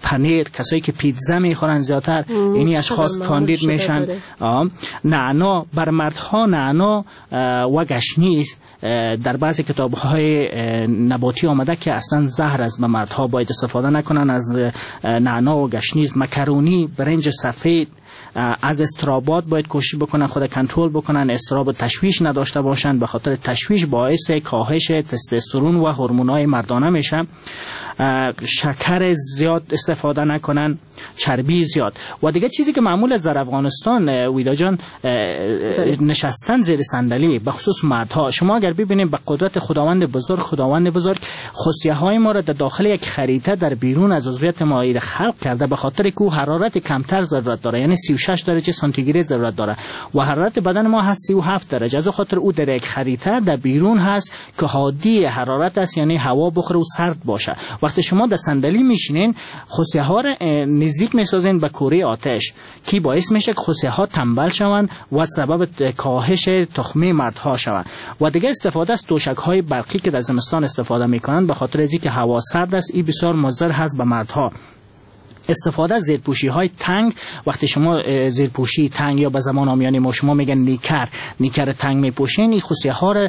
Speaker 23: پنیر، کسایی که پیتزا میخورن زیادتر یعنی اشخاص کاندید میشن. نعنا بر مردها نعنا و گشنیز در بعضی کتاب‌های نباتی آمده که اصلا زهر است، به مردها باید استفاده نکنن از نعنا و گشنیز. مکرونی، برنج سفید، از استرابات باید کوشش بکنن خود کنترل بکنن، استراب تشویش نداشته باشن، به خاطر تشویش باعث کاهش تستوسترون و هورمون‌های مردانه میشه. شکر زیاد استفاده نکنن، چربی زیاد. و دیگه چیزی که معمول است در افغانستان ویدا جان، نشستن زیر صندلی به خصوص مردها. شما اگر ببینید به قدرت خداوند بزرگ، خداوند بزرگ خصیه های ما را در داخل یک خریطه در بیرون از عضویت ما خلق کرده، به خاطر که حرارت کمتر ضرورت داره، یعنی سی و شش درجه سانتیگراد ضرورت داره و حرارت بدن ما هست سی و هفت درجه. از خاطر او در یک خریطه در بیرون هست که هادی حرارت است، یعنی هوا بخوره و سرد باشه. وقتی شما در صندلی میشینین خصیه ها را نزدیک میسازین به کوره آتش که باعث میشه که خصیه ها تنبل شوند و سبب کاهش تخمه مردها شوند. و دیگه استفاده از توشک های برقی که در زمستان استفاده میکنن به خاطر از اینکه هوا سرد است، این بسیار مضر هست به مردها. استفاده از زیرپوشی های تنگ، وقتی شما زیرپوشی تنگ یا به زمان آمیانی ما شما میگن نیکر نیکر تنگ میپوشین، این خصیه ها را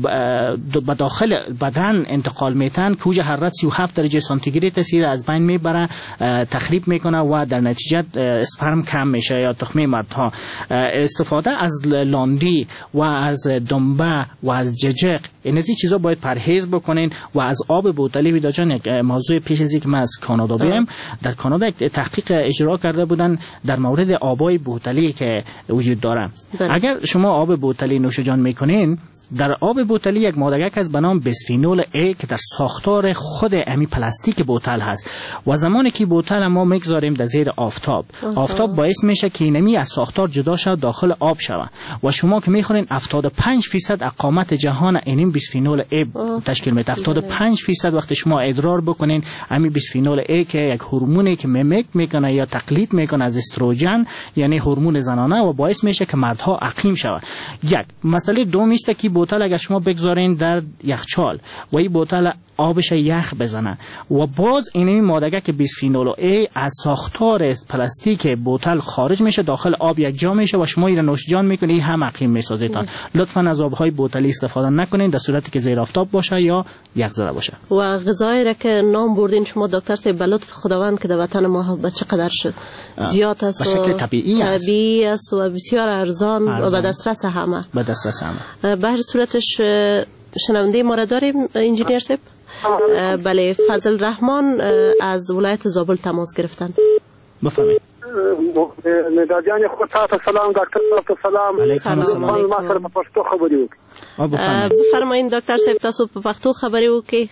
Speaker 23: به داخل بدن انتقال میتن که اوج حرارت سی و هفت درجه سانتیگراد تاثیر از بین میبره، تخریب میکنه و در نتیجه اسپرم کم میشه یا تخمه مردها. استفاده از لاندی و از دنبه و از ججق، این از این چیزا باید پرهیز بکنین. و از آب بوتلی ویدا جان، یک موضوع پیش از اینکه من از کانادا بیام، در کانادا تحقیق اجرا کرده بودن در مورد آبای بوتلی که وجود داره. اگر شما آب بوتلی نوش جان میکنین، در آب بوتلی یک ماده‌ای است به نام بیسفینول ای که در ساختار خود امی پلاستیک بوتل هست و زمانی که بوتل ما میگذاریم در زیر آفتاب، آفتاب باعث میشه که اینمی از ساختار جدا شود، داخل آب شود و شما که میخورین هفتاد و پنج درصد اقامت جهان این بیسفینول ای تشکیل میده. هفتاد و پنج درصد وقتی شما ادرار بکنین امی بیسفینول ای که یک هورمونی که میمیک میکنه یا تقلید میکنه از استروژن، یعنی هورمون زنانه، و باعث میشه که مردها عقیم شود. یک مسئله دوم است که بوتل اگر شما بگذارین در یخچال و این بوتل آبش یخ بزنه و باز این ماده که بیسفینول ای از ساختار پلاستیک بوتل خارج میشه، داخل آب یک جا میشه و شما این نوش جان میکنید، هم عقیم میسازیتان. لطفا از آبهای بوتلی استفاده نکنین در صورتی که زیر آفتاب باشه یا یخ زده باشه. و
Speaker 22: غذایی را که نام بردین شما دکتر صاحب، به لطف خداوند که در وطن ما به چقدر شد زیاد است
Speaker 23: به شکل طبیعی است.
Speaker 22: طبیعی است و بسیار ارزان, ارزان. و به دسترس همه.
Speaker 23: به دسترس همه.
Speaker 22: به هر صورتش شنونده ما را داریم انجینیر صاحب؟ بله، فضل رحمان از ولایت زابل تماس گرفتن.
Speaker 23: بفرمایید.
Speaker 8: مدادیان خود تاسو سلام، ډاکټر صاحب سلام.
Speaker 23: علیکم السلام.
Speaker 8: ما سره په پښتو خبرې
Speaker 22: وکړئ. بفرمایئ ډاکټر صاحب، تاسو په پښتو خبرې وکړئ.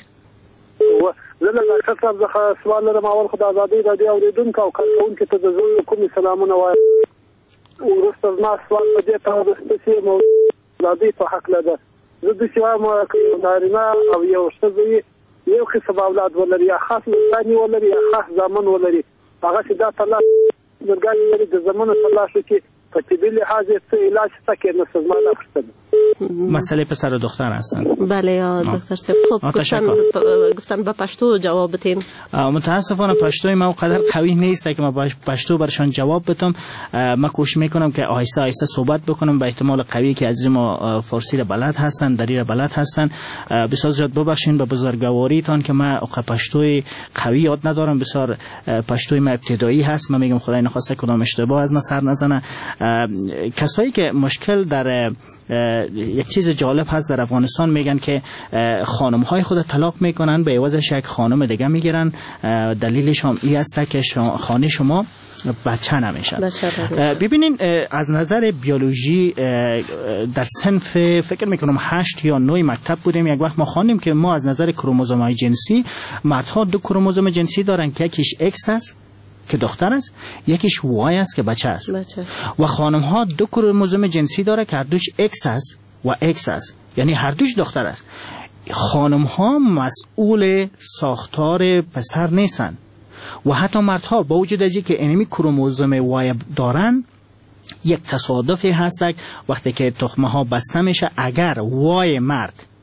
Speaker 8: زه له ډاکټر صاحب څخه سوال لرم. اول خو د ازادۍ راډیو اوریدونکو او کارکوونکو ته د زړه کومې سلامونه وایم. وروسته زما سوال په دې تړاو دی چې موضوع ازادۍ په هکله ده. زه داسې وایم که یو نارینه او یو ښځه یو قسم اولاد ولري، یا خاص لورګانې ولري یا خاص زامن ولري، هغسې دا تلاش لورګانې لري د زامنو تلاشو کې په طبي لحاظ یې څه علاج شته که نه؟ زما دا پوښتنه.
Speaker 23: مسئله پسر و دختر هستند.
Speaker 22: بله یا دکتر صاحب. خب گفتن گفتن به پشتو جواب بدین.
Speaker 23: متاسفانه پشتوی ما قدر قوی نیست که ما پشتو برشان جواب بدم. من کوشش میکنم که آهسته آهسته صحبت بکنم، به احتمال قوی که از ما فارسی را بلد هستند، دری را بلد هستند. بسیار زیاد ببخشید به بزرگواریتان که من پشتوی قوی یاد ندارم. بسیار پشتوی ما ابتدایی هست. من میگم خدای نخواسته کدام اشتباه از من سر نزنه. کسایی که مشکل در یک چیز جالب هست در افغانستان، میگن که خانم های خود طلاق میکنن، به عوضش یک خانم دیگه میگیرن. دلیلش هم این است که خانه شما بچه نمیشه. ببینین از نظر بیولوژی در صنف فکر میکنم هشت یا نه مکتب بودیم، یک وقت ما خواندیم که ما از نظر کروموزوم‌های جنسی مردها دو کروموزوم جنسی دارن که یکیش ایکس است که دختر است، یکیش وای است که بچه است. بچه. و خانم ها دو کروموزوم جنسی داره که هر دوش ایکس است و ایکس است، یعنی هر دوش دختر است. خانم ها مسئول ساختار پسر نیستن و حتی مردها با وجود از اینکه اینمی کروموزوم وای دارن، یک تصادفی هست وقتی که تخمه ها بسته میشه، اگر وای مرد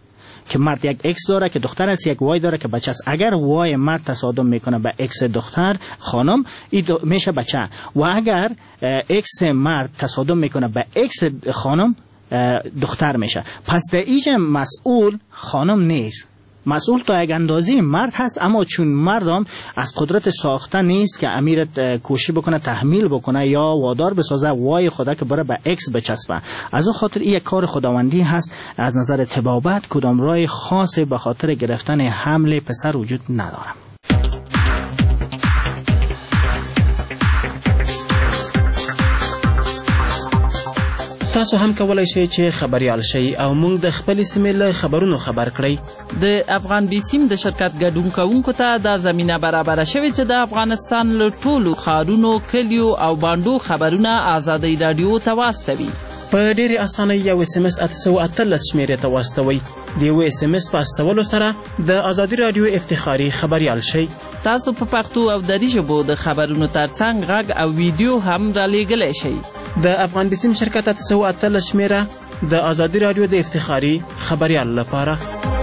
Speaker 23: که مرد یک اکس داره که دختر است، یک وای داره که بچه است. اگر وای مرد تصادم میکنه به اکس دختر خانم این میشه بچه، و اگر اکس مرد تصادم میکنه به اکس خانم دختر میشه. پس در اینجا مسئول خانم نیست، مسئول تا یک اندازه مرد هست، اما چون مردم از قدرت ساخته نیست که امیر کوشش بکنه تحمیل بکنه یا وادار بسازه وای خدا که بره به اکس بچسبه. از اون خاطر این یک کار خداوندی هست. از نظر طبابت کدام راه خاصی به خاطر گرفتن حمل پسر وجود نداره.
Speaker 10: تاسو هم کولای شئ چې خبريال شئ او موږ د خپل سیمې له خبرونو خبر کړئ.
Speaker 11: د افغان بیسیم د شرکت ګډون کوونکو ته دا زمينه برابره شوې چې د افغانستان له ټولو ښارونو، کلیو او بانډو خبرونه آزادۍ رادیو ته واستوي.
Speaker 10: په ډېرې اسانۍ یو اس ام اس اته سوه اتلس شمېرې ته واستوئ. د یو اس ام اس په استولو سره د ازادي رادیو افتخاري خبريال شئ.
Speaker 11: تاسو په پښتو او دري ژبو د خبرونو ترڅنګ غږ او ویډیو هم رالیږلی شئ.
Speaker 10: د افغان بیسیم شرکت اته سوه اتلس شمېره د ازادي رادیو د افتخاري خبريال لپاره.